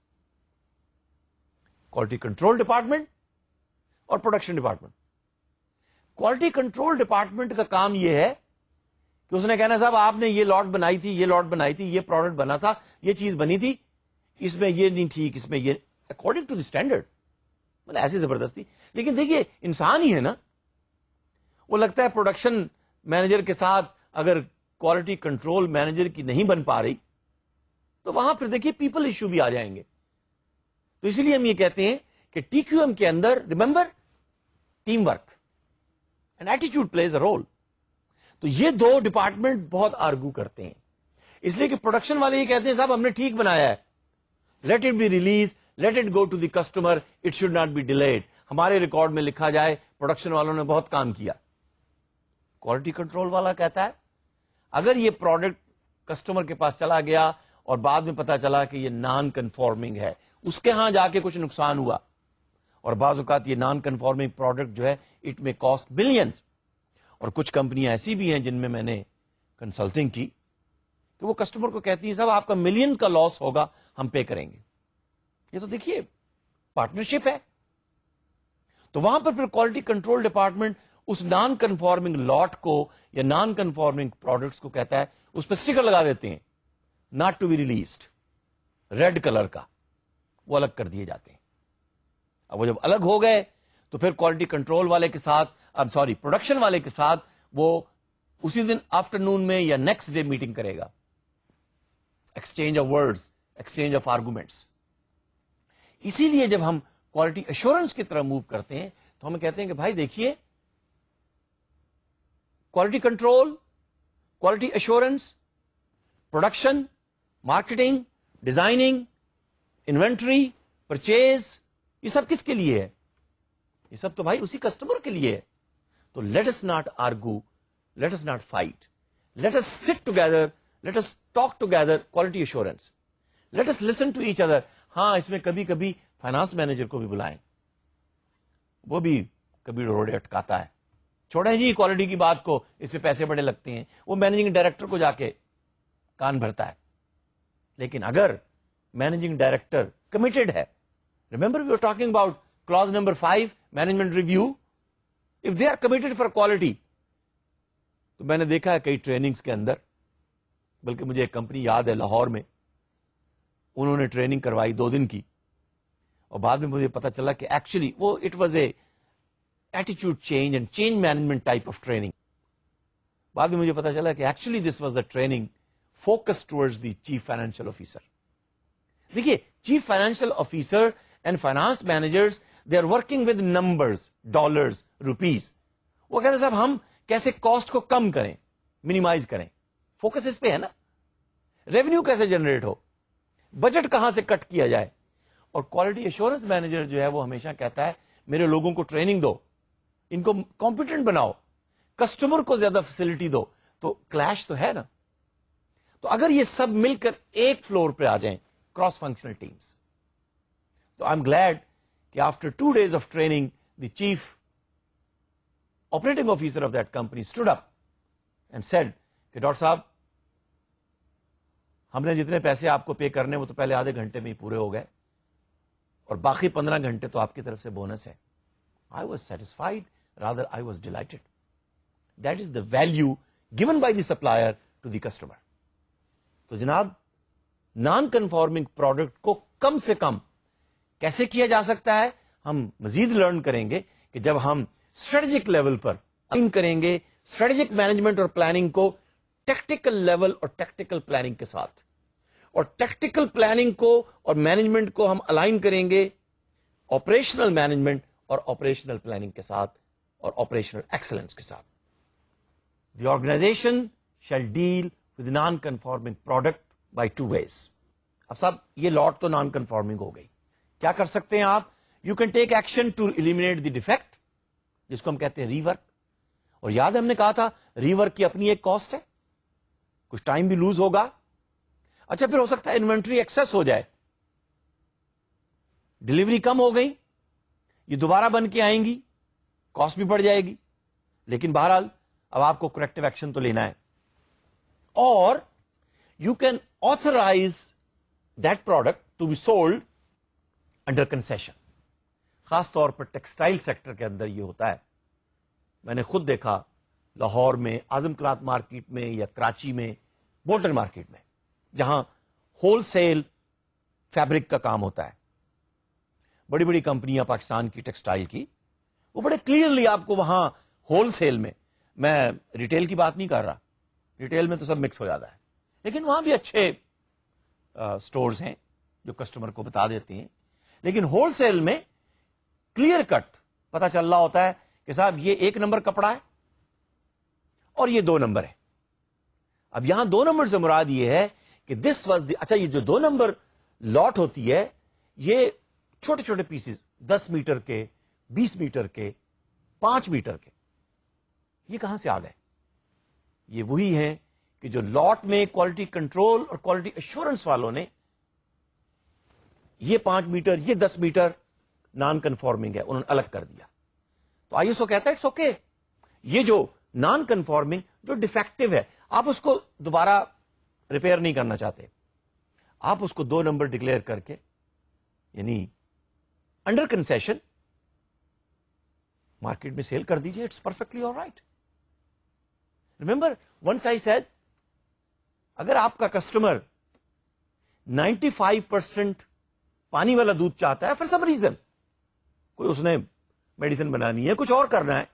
کوالٹی کنٹرول ڈپارٹمنٹ اور production department. Quality control department کا کام یہ ہے کہ اس نے کہنا صاحب آپ نے یہ لاٹ بنائی تھی, یہ لاٹ بنائی تھی, یہ پروڈکٹ بنا تھا, یہ چیز بنی تھی, اس میں یہ نہیں ٹھیک, اس میں یہ اکارڈنگ ٹو دی اسٹینڈرڈ, مطلب ایسی زبردستی. لیکن دیکھیے انسان ہی ہے نا, وہ لگتا ہے پروڈکشن مینیجر کے ساتھ اگر کوالٹی کنٹرول مینیجر کی نہیں بن پا رہی تو وہاں پھر دیکھیے پیپل ایشو بھی آ جائیں گے. تو اسی لیے ہم یہ کہتے ہیں کہ ٹی کیو ایم کے اندر ریمبر ٹیم ورک اینڈ ایٹیچیوڈ پلیز اے رول. تو یہ دو ڈپارٹمنٹ بہت آرگو کرتے ہیں, اس لیے کہ پروڈکشن والے یہ کہتے ہیں صاحب ہم نے ٹھیک بنایا ہے, let it be release, let it go to the customer, it should not be delayed. ہمارے ریکارڈ میں لکھا جائے پروڈکشن والوں نے بہت کام کیا. کوالٹی کنٹرول والا کہتا ہے اگر یہ پروڈکٹ کسٹمر کے پاس چلا گیا اور بعد میں پتا چلا کہ یہ نان کنفارمنگ ہے, اس کے ہاں جا کے کچھ نقصان ہوا, اور بعض اوقات یہ نان کنفارمنگ پروڈکٹ جو ہے اٹ میں کاسٹ بلینز. اور کچھ کمپنیاں ایسی بھی ہیں جن میں نے کنسلٹنگ کی کہ وہ کسٹمر کو کہتی ہیں صاحب آپ کا ملین کا لاس ہوگا, ہم پے کریں گے. یہ تو دیکھیے پارٹنرشپ ہے. تو وہاں پر پھر کوالٹی کنٹرول ڈپارٹمنٹ اس نان کنفارمنگ لاٹ کو یا نان کنفارمنگ پروڈکٹس کو کہتا ہے, اس پہ اسٹیکر لگا دیتے ہیں not to be released, red colour کا, وہ الگ کر دیے جاتے ہیں. اب وہ جب الگ ہو گئے تو پھر کوالٹی کنٹرول والے کے ساتھ, پروڈکشن والے کے ساتھ وہ اسی دن آفٹرنون میں یا نیکسٹ ڈے میٹنگ کرے گا. Exchange of words, exchange of arguments. اسی لیے جب ہم کوالٹی ایشورنس کی طرف موو کرتے ہیں تو ہم کہتے ہیں کہ بھائی دیکھیے quality control, quality assurance, production, marketing, designing, inventory, purchase, یہ سب کس کے لیے ہے؟ یہ سب تو بھائی اسی کسٹمر کے لیے ہے. تو let us not argue, let us not fight, let us sit together, let us talk together. Quality assurance, let us listen to each other. ہاں اس میں کبھی کبھی فائنانس مینیجر کو بھی بلائیں, وہ بھی کبھی روڑے اٹکاتا ہے. چھوڑیں جی کوالٹی کی بات کو, اس پہ پیسے بڑے لگتے ہیں, وہ مینیجنگ ڈائریکٹر کو جا کے کان بھرتا ہے. لیکن اگر مینیجنگ ڈائریکٹر کمیٹڈ ہے, remember we are talking about clause number 5 management review, if they are committed for quality. تو میں نے دیکھا ہے کئی ٹریننگز کے اندر, بلکہ مجھے ایک کمپنی یاد ہے لاہور میں, انہوں نے ٹریننگ کروائی 2 دن کی, اور بعد میں مجھے پتا چلا کہ ایکچولی وہ اٹ واز اے ایٹیچیوڈ change and change management type of training. بعد میں مجھے پتا چلا کہ actually this was the training focus towards the chief financial officer. دیکھیے chief financial officer and finance managers they are working with numbers, dollars, rupees. وہ کہتے ہیں صاحب ہم کیسے کاسٹ کو کم کریں, منیمائز کریں. فوکس اس پہ ہے نا, ریونیو کیسے جنریٹ ہو, بجٹ کہاں سے کٹ کیا جائے. اور کوالٹی ایشورنس مینیجر جو ہے وہ ہمیشہ کہتا ہے میرے لوگوں کو ٹریننگ دو, ان کو کمپیٹنٹ بناؤ, کسٹمر کو زیادہ فیسلٹی دو. تو کلیش تو ہے نا. تو اگر یہ سب مل کر ایک فلور پہ آ جائیں, کراس فنکشنل ٹیمز, تو آئی ایم گلیڈ کہ after 2 days of training the chief operating officer of that company stood up and said کہ ڈاکٹر صاحب ہم نے جتنے پیسے آپ کو پے کرنے وہ تو پہلے آدھے گھنٹے میں ہی پورے ہو گئے, اور باقی 15 گھنٹے تو آپ کی طرف سے بونس ہے. I was satisfied, rather I was delighted. That is the value given by the supplier to the customer. تو جناب نان کنفارمنگ پروڈکٹ کو کم سے کم کیسے کیا جا سکتا ہے, ہم مزید لرن کریں گے کہ جب ہم اسٹریٹجک لیول پر کریں گے, اسٹریٹجک مینجمنٹ اور پلاننگ کو ٹیکٹیکل لیول اور ٹیکٹیکل پلاننگ کے ساتھ. اور ٹیکٹیکل پلاننگ کو اور مینجمنٹ کو ہم الائن کریں گے آپریشنل مینجمنٹ اور آپریشنل پلاننگ کے ساتھ اور آپریشنل ایکسلنس کے ساتھ. The organization shall deal with non conforming product by 2 ways. اب صاحب یہ لاٹ تو نان کنفارمنگ ہو گئی. کیا کر سکتے ہیں آپ؟ You can take action to eliminate the defect, جس کو ہم کہتے ہیں ری ورک. اور یاد ہم نے کہا تھا ری ورک کی اپنی ایک کاسٹ ہے، کچھ ٹائم بھی لوز ہوگا. اچھا پھر ہو سکتا ہے انوینٹری ایکسس ہو جائے، ڈلیوری کم ہو گئی، یہ دوبارہ بن کے آئیں گی، کاسٹ بھی بڑھ جائے گی. لیکن بہرحال اب آپ کو کریکٹو ایکشن تو لینا ہے. اور you can authorize that product to be sold under concession. خاص طور پر ٹیکسٹائل سیکٹر کے اندر یہ ہوتا ہے. میں نے خود دیکھا لاہور میں اعظم کلاتھ مارکیٹ میں یا کراچی میں بولٹن مارکیٹ میں، جہاں ہول سیل فیبرک کا کام ہوتا ہے. بڑی بڑی کمپنیاں پاکستان کی ٹیکسٹائل کی، وہ بڑے کلیئرلی آپ کو وہاں ہول سیل میں ریٹیل کی بات نہیں کر رہا، ریٹیل میں تو سب مکس ہو جاتا ہے، لیکن وہاں بھی اچھے سٹورز ہیں جو کسٹمر کو بتا دیتے ہیں. لیکن ہول سیل میں کلیئر کٹ پتا چل رہا ہوتا ہے کہ صاحب یہ 1 نمبر کپڑا ہے اور یہ 2 نمبر ہے. اب یہاں 2 نمبر سے مراد یہ ہے کہ دس واز دی، اچھا یہ جو 2 نمبر لاٹ ہوتی ہے یہ چھوٹے چھوٹے پیسز 10 میٹر کے، 20 میٹر کے، 5 میٹر کے، یہ کہاں سے آ گئے؟ یہ وہی ہیں کہ جو لاٹ میں کوالٹی کنٹرول اور کوالٹی ایشورنس والوں نے یہ 5 میٹر یہ 10 میٹر نان کنفارمنگ ہے، انہوں نے الگ کر دیا. تو آئی ایس او کہتا ہے اٹس اوکے، یہ جو نان کنفارمنگ جو ڈیفیکٹو ہے آپ اس کو دوبارہ ریپیئر نہیں کرنا چاہتے، آپ اس کو 2 نمبر ڈکلیئر کر کے یعنی انڈر کنسیشن مارکیٹ میں سیل کر دیجیے. It's perfectly all right. Remember once I said اگر آپ کا کسٹمر 95% پانی والا دودھ چاہتا ہے فار سم ریزن، کوئی اس نے میڈیسن بنانی ہے، کچھ اور کرنا ہے،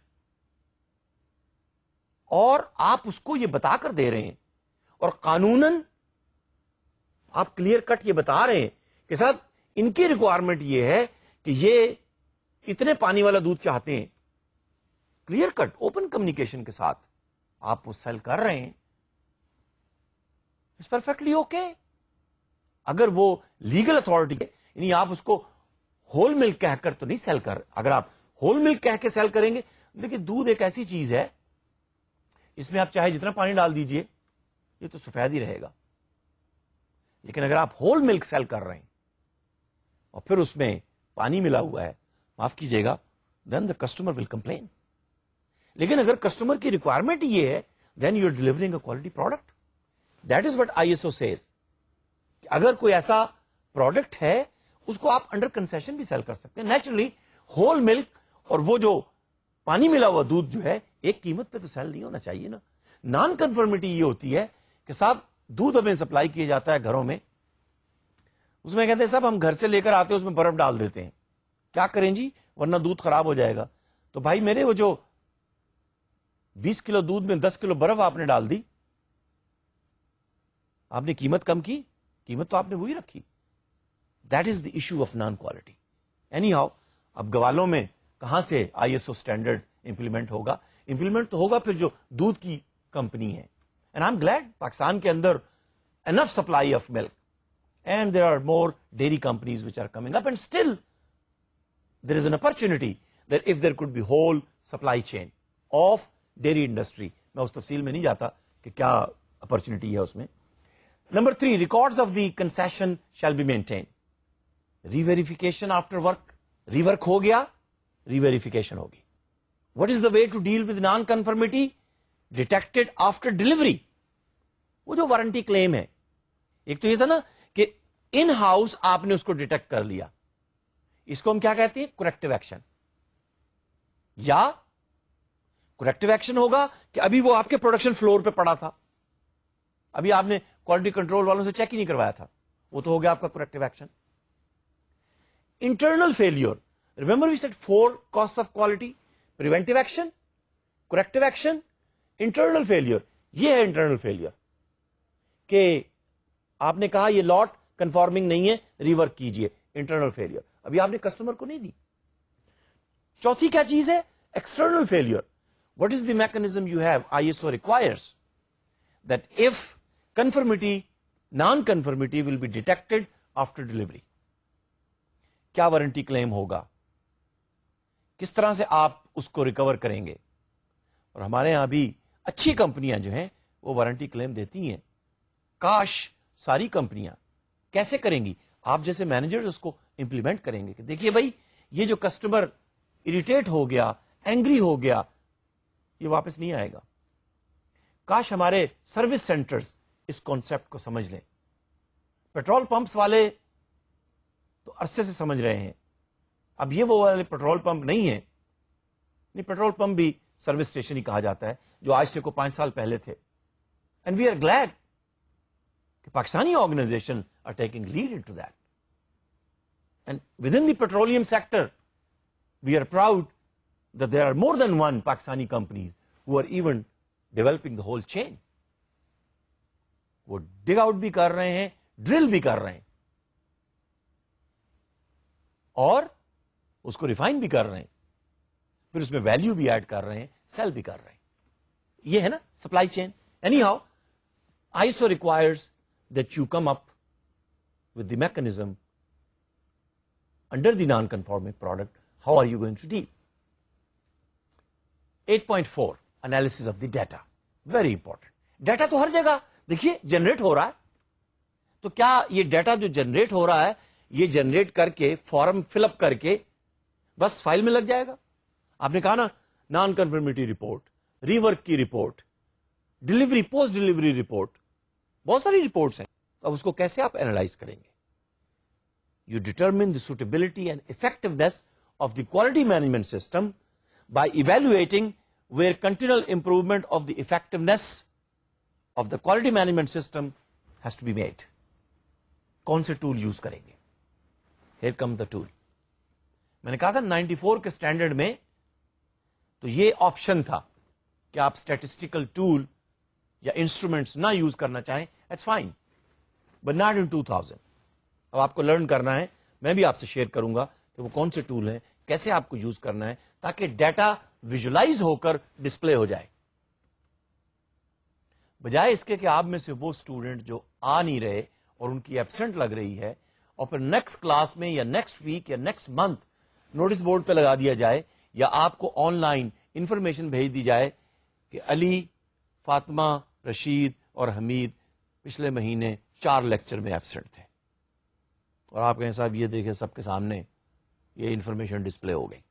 اور آپ اس کو یہ بتا کر دے رہے ہیں اور قانوناً آپ کلیئر کٹ یہ بتا رہے ہیں کہ صاحب ان کی ریکوائرمنٹ یہ ہے کہ یہ اتنے پانی والا دودھ چاہتے ہیں، کلیئر کٹ اوپن کمیونیکیشن کے ساتھ آپ وہ سیل کر رہے ہیں، اٹس پرفیکٹلی اوکے. اگر وہ لیگل اتھارٹی ہے، یعنی آپ اس کو ہول ملک کہہ کر تو نہیں سیل کر، اگر آپ ہول ملک کہہ کے سیل کریں گے، دیکھیے دودھ ایک ایسی چیز ہے اس میں آپ چاہے جتنا پانی ڈال دیجئے یہ تو سفید ہی رہے گا. لیکن اگر آپ ہول ملک سیل کر رہے ہیں اور پھر اس میں پانی ملا ہوا ہے، معاف کیجیے گا، دین دا کسٹمر ول کمپلین. لیکن اگر کسٹمر کی ریکوائرمنٹ یہ ہے then you are delivering a quality product. That is what I S O says. اگر کوئی ایسا پروڈکٹ ہے اس کو آپ انڈر کنسیشن بھی سیل کر سکتے ہیں. نیچرلی ہول ملک اور وہ جو پانی ملا ہوا دودھ جو ہے ایک قیمت پہ تو سیل نہیں ہونا چاہیے نا. نان کنفرمٹی یہ ہوتی ہے کہ صاحب دودھ ہمیں سپلائی کیا جاتا ہے گھروں میں، اس میں کہتے ہیں صاحب ہم گھر سے لے کر آتے ہیں اس میں برف ڈال دیتے ہیں، کیا کریں جی ورنہ دودھ خراب ہو جائے گا. تو بھائی میرے وہ جو 20 کلو دودھ میں 10 کلو برف آپ نے ڈال دی، آپ نے قیمت کم کی، قیمت تو آپ نے وہی رکھی. That is the issue of non quality. Anyhow اب گوالوں میں کہاں سے I S O standard implement ہوگا؟ امپلیمنٹ تو ہوگا پھر جو دودھ کی کمپنی ہے. And I am glad Pakistan کے اندر enough supply of milk and there are more dairy companies which are coming up and still there is an opportunity that if there could be whole supply chain of dairy industry. میں اس تفصیل میں نہیں جاتا کہ کیا اپرچونٹی ہے اس میں. Number 3 records of the concession shall be maintain. Re verification after work. Rework ہو گیا، ری ویریفیکیشن ہوگی. What is the way to deal with non conformity? Detected after delivery. وہ جو وارنٹی کلیم ہے، ایک تو یہ تھا نا کہ ان ہاؤس آپ نے اس کو ڈیٹیکٹ کر لیا، اس کو ہم کیا کہتے ہیں؟ Corrective action. یا کریکٹو ایکشن ہوگا کہ ابھی وہ آپ کے پروڈکشن فلور پہ پڑا تھا، ابھی آپ نے کوالٹی کنٹرول والوں سے چیک ہی نہیں کروایا تھا، وہ تو ہو گیا آپ کا corrective action. Internal failure. Remember we said 4 cost of quality: preventive action, corrective action, internal failure. یہ ہے انٹرنل فیلئر کہ آپ نے کہا یہ لاٹ کنفارمنگ نہیں ہے, ریورک کیجئے, انٹرنل فیلئر. ابھی آپ نے کسٹمر کو نہیں دی. چوتھی کیا چیز ہے؟ External failure. What is the mechanism you have? ISO requires that if conformity, non-conformity will be detected after delivery. کیا وارنٹی کلیم ہوگا, کس طرح سے آپ اس کو ریکور کریں گے؟ اور ہمارے ہاں بھی اچھی کمپنیاں جو ہیں وہ وارنٹی کلیم دیتی ہیں. کاش ساری کمپنیاں کیسے کریں گی؟ آپ جیسے مینیجر اس کو امپلیمنٹ کریں گے کہ دیکھیے بھائی یہ جو کسٹمر اریٹیٹ ہو گیا, اینگری ہو گیا, یہ واپس نہیں آئے گا. کاش ہمارے سروس سینٹرز اس کانسیپٹ کو سمجھ لیں. پیٹرول پمپس والے تو عرصے سے سمجھ رہے ہیں, اب یہ وہ والے پیٹرول پمپ نہیں ہیں. نہیں, پیٹرول پمپ بھی سروس اسٹیشن ہی کہا جاتا ہے جو آج سے کو 5 سال پہلے تھے. اینڈ وی آر گلیڈ کہ Pakistani organization are taking lead in to that. And with in the petroleum sector we are proud that there are more than one Pakistani companies who are even developing the whole chain. وہ ڈگ آؤٹ بھی کر رہے ہیں, ڈرل بھی کر رہے ہیں, اور اس کو ریفائن بھی کر رہے ہیں, پھر اس میں ویلیو بھی ایڈ کر رہے ہیں, سیل بھی کر رہے ہیں. یہ ہے نا supply chain. Anyhow ISO requires that you come up with the mechanism under the non-conforming product. How are you going to deal? 8.4 analysis of the data. Very important. Data تو ہر جگہ دیکھیے جنریٹ ہو رہا ہے, تو کیا یہ ڈیٹا جو جنریٹ ہو رہا ہے یہ جنریٹ کر کے فارم فل اپ کر کے بس فائل میں لگ جائے گا؟ آپ نے کہا نا نان کنفرمیٹی رپورٹ, ریورک کی report, delivery post delivery report, بہت ساری رپورٹس ہیں. اب اس کو کیسے آپ اینالائز کریں گے؟ You determine the suitability and effectiveness of the quality management system by evaluating where continual improvement of the effectiveness of the quality management system has to be made. کون سے ٹول یوز کریں گے؟ Here comes the tool. میں نے کہا تھا 94 کے اسٹینڈرڈ میں تو یہ آپشن تھا کہ آپ اسٹیٹسٹیکل ٹول یا انسٹرومینٹس نہ یوز کرنا چاہیں, it's fine, but not in 2000. اب آپ کو لرن کرنا ہے, میں بھی آپ سے شیئر کروں گا کہ وہ کون سے ٹول ہیں, کیسے آپ کو یوز کرنا ہے تاکہ ڈیٹا ویژلائز ہو کر ڈسپلے ہو جائے, بجائے اس کے کہ آپ میں سے وہ اسٹوڈنٹ جو آ نہیں رہے اور ان کی ایبسنٹ لگ رہی ہے اور پھر نیکسٹ کلاس میں یا نیکسٹ ویک یا نیکسٹ منتھ نوٹس بورڈ پہ لگا دیا جائے یا آپ کو آن لائن انفارمیشن بھیج دی جائے کہ علی, فاطمہ, رشید اور حمید پچھلے مہینے 4 لیکچر میں ایبسنٹ تھے, اور آپ کہیں صاحب یہ دیکھیں سب کے سامنے یہ انفارمیشن ڈسپلے ہو گئی.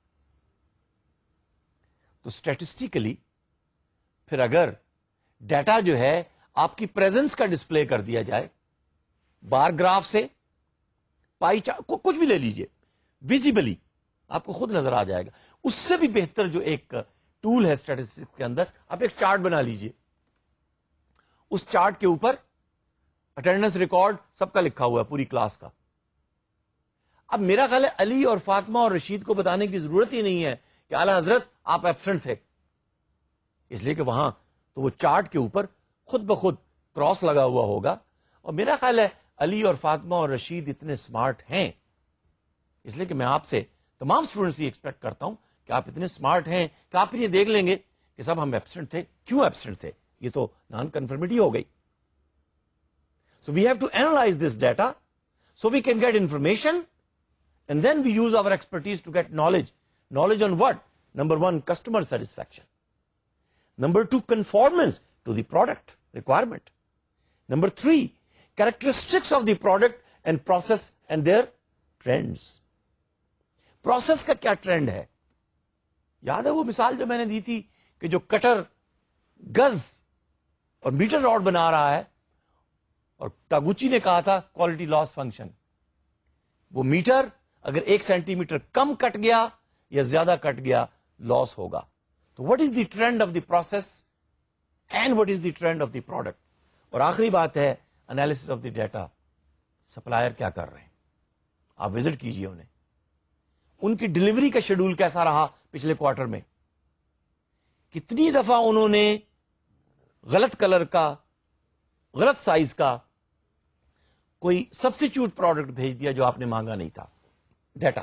تو اسٹیٹسٹیکلی پھر اگر ڈیٹا جو ہے آپ کی پریزنس کا ڈسپلے کر دیا جائے, بار گراف سے پائی چارٹ کچھ بھی لے لیجئے, ویزیبلی آپ کو خود نظر آ جائے گا. اس سے بھی بہتر جو ایک ٹول ہے اسٹیٹسٹکس کے اندر, آپ ایک چارٹ بنا لیجئے, اس چارٹ کے اوپر اٹینڈنس ریکارڈ سب کا لکھا ہوا ہے پوری کلاس کا. اب میرا خیال ہے علی اور فاطمہ اور رشید کو بتانے کی ضرورت ہی نہیں ہے کہ اعلی حضرت آپ ایبسنٹ تھے, اس لیے کہ وہاں تو وہ چارٹ کے اوپر خود بخود کراس لگا ہوا ہوگا. اور میرا خیال ہے علی اور فاطمہ اور رشید اتنے سمارٹ ہیں, اس لیے کہ میں آپ سے تمام اسٹوڈنٹس یہ ایکسپیکٹ کرتا ہوں کہ آپ اتنے سمارٹ ہیں کہ آپ یہ دیکھ لیں گے کہ صاحب ہم ایبسنٹ تھے, کیوں ایبسنٹ تھے, یہ تو نان کنفرمیٹی ہو گئی. So we have to analyze this data so we can get information and then we use our expertise to get knowledge. Knowledge on what? Number 1, customer satisfaction. Number 2, conformance to the product requirement. Number 3, characteristics of the product and process and their trends. Process کا کیا ٹرینڈ ہے؟ یاد ہے وہ مثال جو میں نے دی تھی کہ جو کٹر گز اور میٹر راڈ بنا رہا ہے, اور ٹاگوچی نے کہا تھا کوالٹی لاس فنکشن, وہ میٹر اگر 1 سینٹی میٹر کم کٹ گیا یا زیادہ کٹ گیا لاس ہوگا. تو what is the trend of the process and what is the trend of the product. اور آخری بات ہے analysis of the data. Supplier کیا کر رہے ہیں, آپ وزٹ کیجیے انہیں, ان کی ڈلیوری کا شیڈول کیسا رہا پچھلے کوارٹر میں, کتنی دفعہ انہوں نے غلط کلر کا، غلط سائز کا کوئی سبسٹیچیوٹ پروڈکٹ بھیج دیا جو آپ نے مانگا نہیں تھا، ڈیٹا،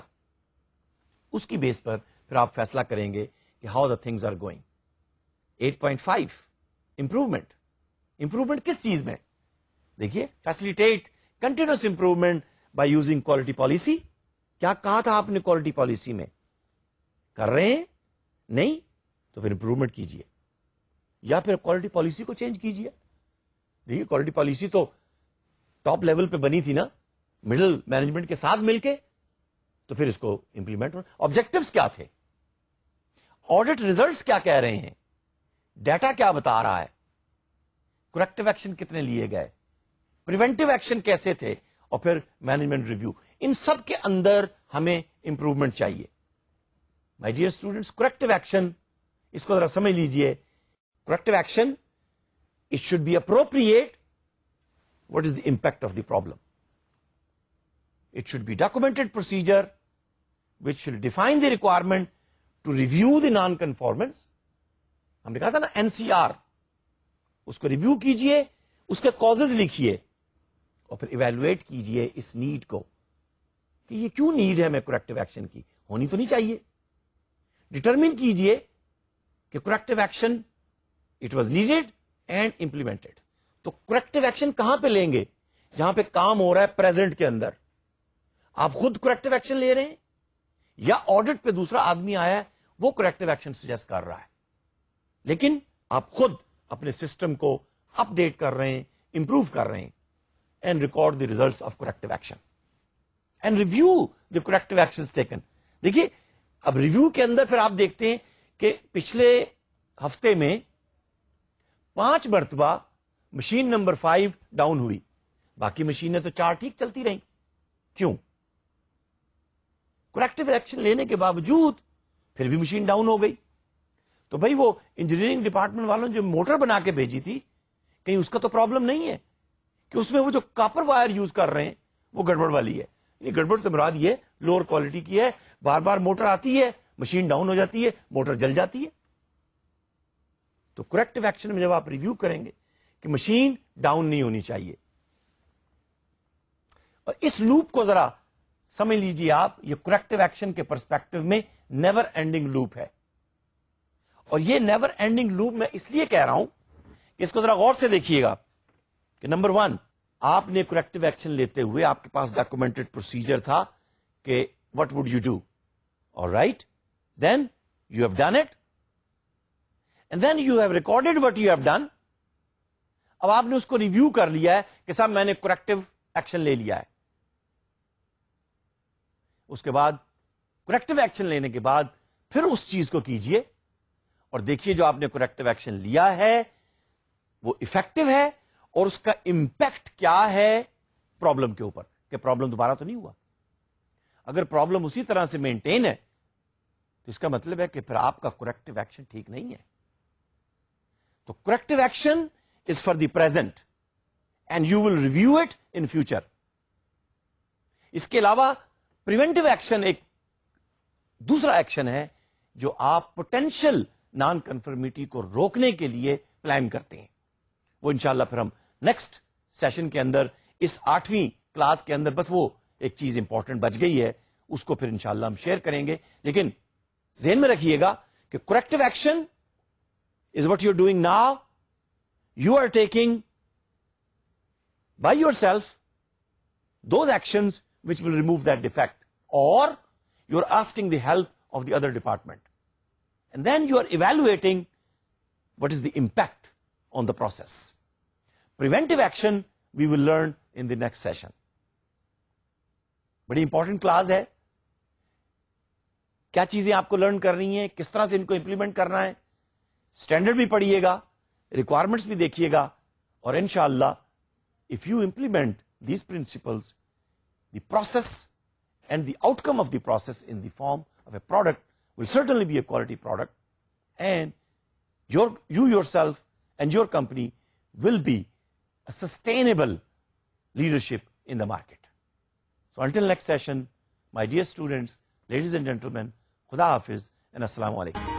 اس کی بیس پر پھر آپ فیصلہ کریں گے کہ how the things are going. 8.5 improvement. Improvement کس چیز میں؟ دیکھیے، facilitate continuous improvement by using quality policy. کیا کہا تھا آپ نے کوالٹی پالیسی میں؟ کر رہے ہیں نہیں تو پھر امپروومنٹ کیجیے، یا پھر کوالٹی پالیسی کو چینج کیجیے. دیکھیے، کوالٹی پالیسی تو ٹاپ لیول پہ بنی تھی نا، مڈل مینجمنٹ کے ساتھ مل کے، تو پھر اس کو امپلیمنٹ. آبجیکٹوز کیا تھے؟ آڈٹ ریزلٹس کیا کہہ رہے ہیں؟ ڈیٹا کیا بتا رہا ہے؟ کریکٹیو ایکشن کتنے لیے گئے؟ پریونٹیو ایکشن کیسے تھے؟ اور پھر مینجمنٹ ریویو. ان سب کے اندر ہمیں امپروومنٹ چاہیے. My dear students, corrective action, اس کو ذرا سمجھ لیجئے. Corrective action it should be appropriate. What is the impact of the problem? It should be documented procedure which will define the requirement to review the non-conformance. ہم نے کہا تھا نا NCR، اس کو ریویو کیجئے، اس کے کازز لکھیے، اور پھر ایویلویٹ کیجئے اس نیڈ کو کہ یہ کیوں نیڈ ہے ہمیں کریکٹیو ایکشن کی، ہونی تو نہیں چاہیے. ڈٹرمن کیجئے کہ corrective action it was needed and implemented. تو کریکٹیو ایکشن کہاں پہ لیں گے؟ جہاں پہ کام ہو رہا ہے پریزنٹ کے اندر. آپ خود کریکٹیو ایکشن لے رہے ہیں، یا آڈٹ پہ دوسرا آدمی آیا ہے وہ کریکٹیو ایکشن سجیسٹ کر رہا ہے، لیکن آپ خود اپنے سسٹم کو اپ ڈیٹ کر رہے ہیں، امپروو کر رہے ہیں. And record the results of corrective action and review the corrective action taken. دیکھیے، اب ریویو کے اندر پھر آپ دیکھتے ہیں کہ پچھلے ہفتے میں 5 مرتبہ مشین نمبر 5 ڈاؤن ہوئی، باقی مشینیں تو 4 ٹھیک چلتی رہیں. کیوں؟ کریکٹیو ایکشن لینے کے باوجود پھر بھی مشین ڈاؤن ہو گئی. تو بھائی، وہ انجینئرنگ ڈپارٹمنٹ والوں نے جو موٹر بنا کے بھیجی تھی، کہیں اس کا تو پرابلم نہیں ہے کہ اس میں وہ جو کاپر وائر یوز کر رہے ہیں وہ گڑبڑ والی ہے. یہ گڑبڑ سے مراد یہ لوور کوالٹی کی ہے، بار بار موٹر آتی ہے، مشین ڈاؤن ہو جاتی ہے، موٹر جل جاتی ہے. تو کریکٹیو ایکشن میں جب آپ ریویو کریں گے کہ مشین ڈاؤن نہیں ہونی چاہیے. اور اس لوپ کو ذرا سمجھ لیجیے آپ، یہ کریکٹیو ایکشن کے پرسپیکٹو میں نیور اینڈنگ لوپ ہے. اور یہ نیور اینڈنگ لوپ میں اس لیے کہہ رہا ہوں کہ اس کو ذرا غور سے دیکھیے گا کہ نمبر 1، آپ نے کریکٹیو ایکشن لیتے ہوئے آپ کے پاس ڈاکومنٹڈ پروسیجر تھا کہ what would you do. Alright, then you have done it, and then you have recorded what you have done. اب آپ نے اس کو ریویو کر لیا ہے کہ صاحب میں نے کریکٹیو ایکشن لے لیا ہے. اس کے بعد کریکٹیو ایکشن لینے کے بعد پھر اس چیز کو کیجئے اور دیکھیے جو آپ نے کریکٹیو ایکشن لیا ہے وہ افیکٹو ہے، اور اس کا امپیکٹ کیا ہے پرابلم کے اوپر، کہ پرابلم دوبارہ تو نہیں ہوا. اگر پرابلم اسی طرح سے مینٹین ہے تو اس کا مطلب ہے کہ پھر آپ کا کریکٹیو ایکشن ٹھیک نہیں ہے. تو corrective action is for the present and you will review it in future. اس کے علاوہ پریونٹیو ایکشن ایک دوسرا ایکشن ہے جو آپ پوٹینشیل نان کنفرمیٹی کو روکنے کے لیے پلان کرتے ہیں. وہ انشاءاللہ پھر ہم نیکسٹ سیشن کے اندر، اس 8ویں کلاس کے اندر، بس وہ ایک چیز امپورٹنٹ بچ گئی ہے، اس کو پھر انشاءاللہ ہم شیئر کریں گے. لیکن ذہن میں رکھیے گا کہ corrective action is what you are doing now. You are taking by yourself those actions which will remove that defect, or you are asking the help of the other department, and then you are evaluating what is the impact on the process. Preventive action we will learn in the next session. بڑی امپورٹنٹ کلاس ہے. کیا چیزیں آپ کو لرن کرنی ہیں، کس طرح سے ان کو امپلیمنٹ کرنا ہے. اسٹینڈرڈ بھی پڑھیے گا، ریکوائرمنٹس بھی دیکھیے گا، اور انشاءاللہ if you implement these principles, the process and the outcome of the process in the form of a product will certainly be a quality product, and you yourself and your company will be a sustainable leadership in the market. So until next session, my dear students, ladies and gentlemen, خدا حافظ اینڈ السلام علیکم.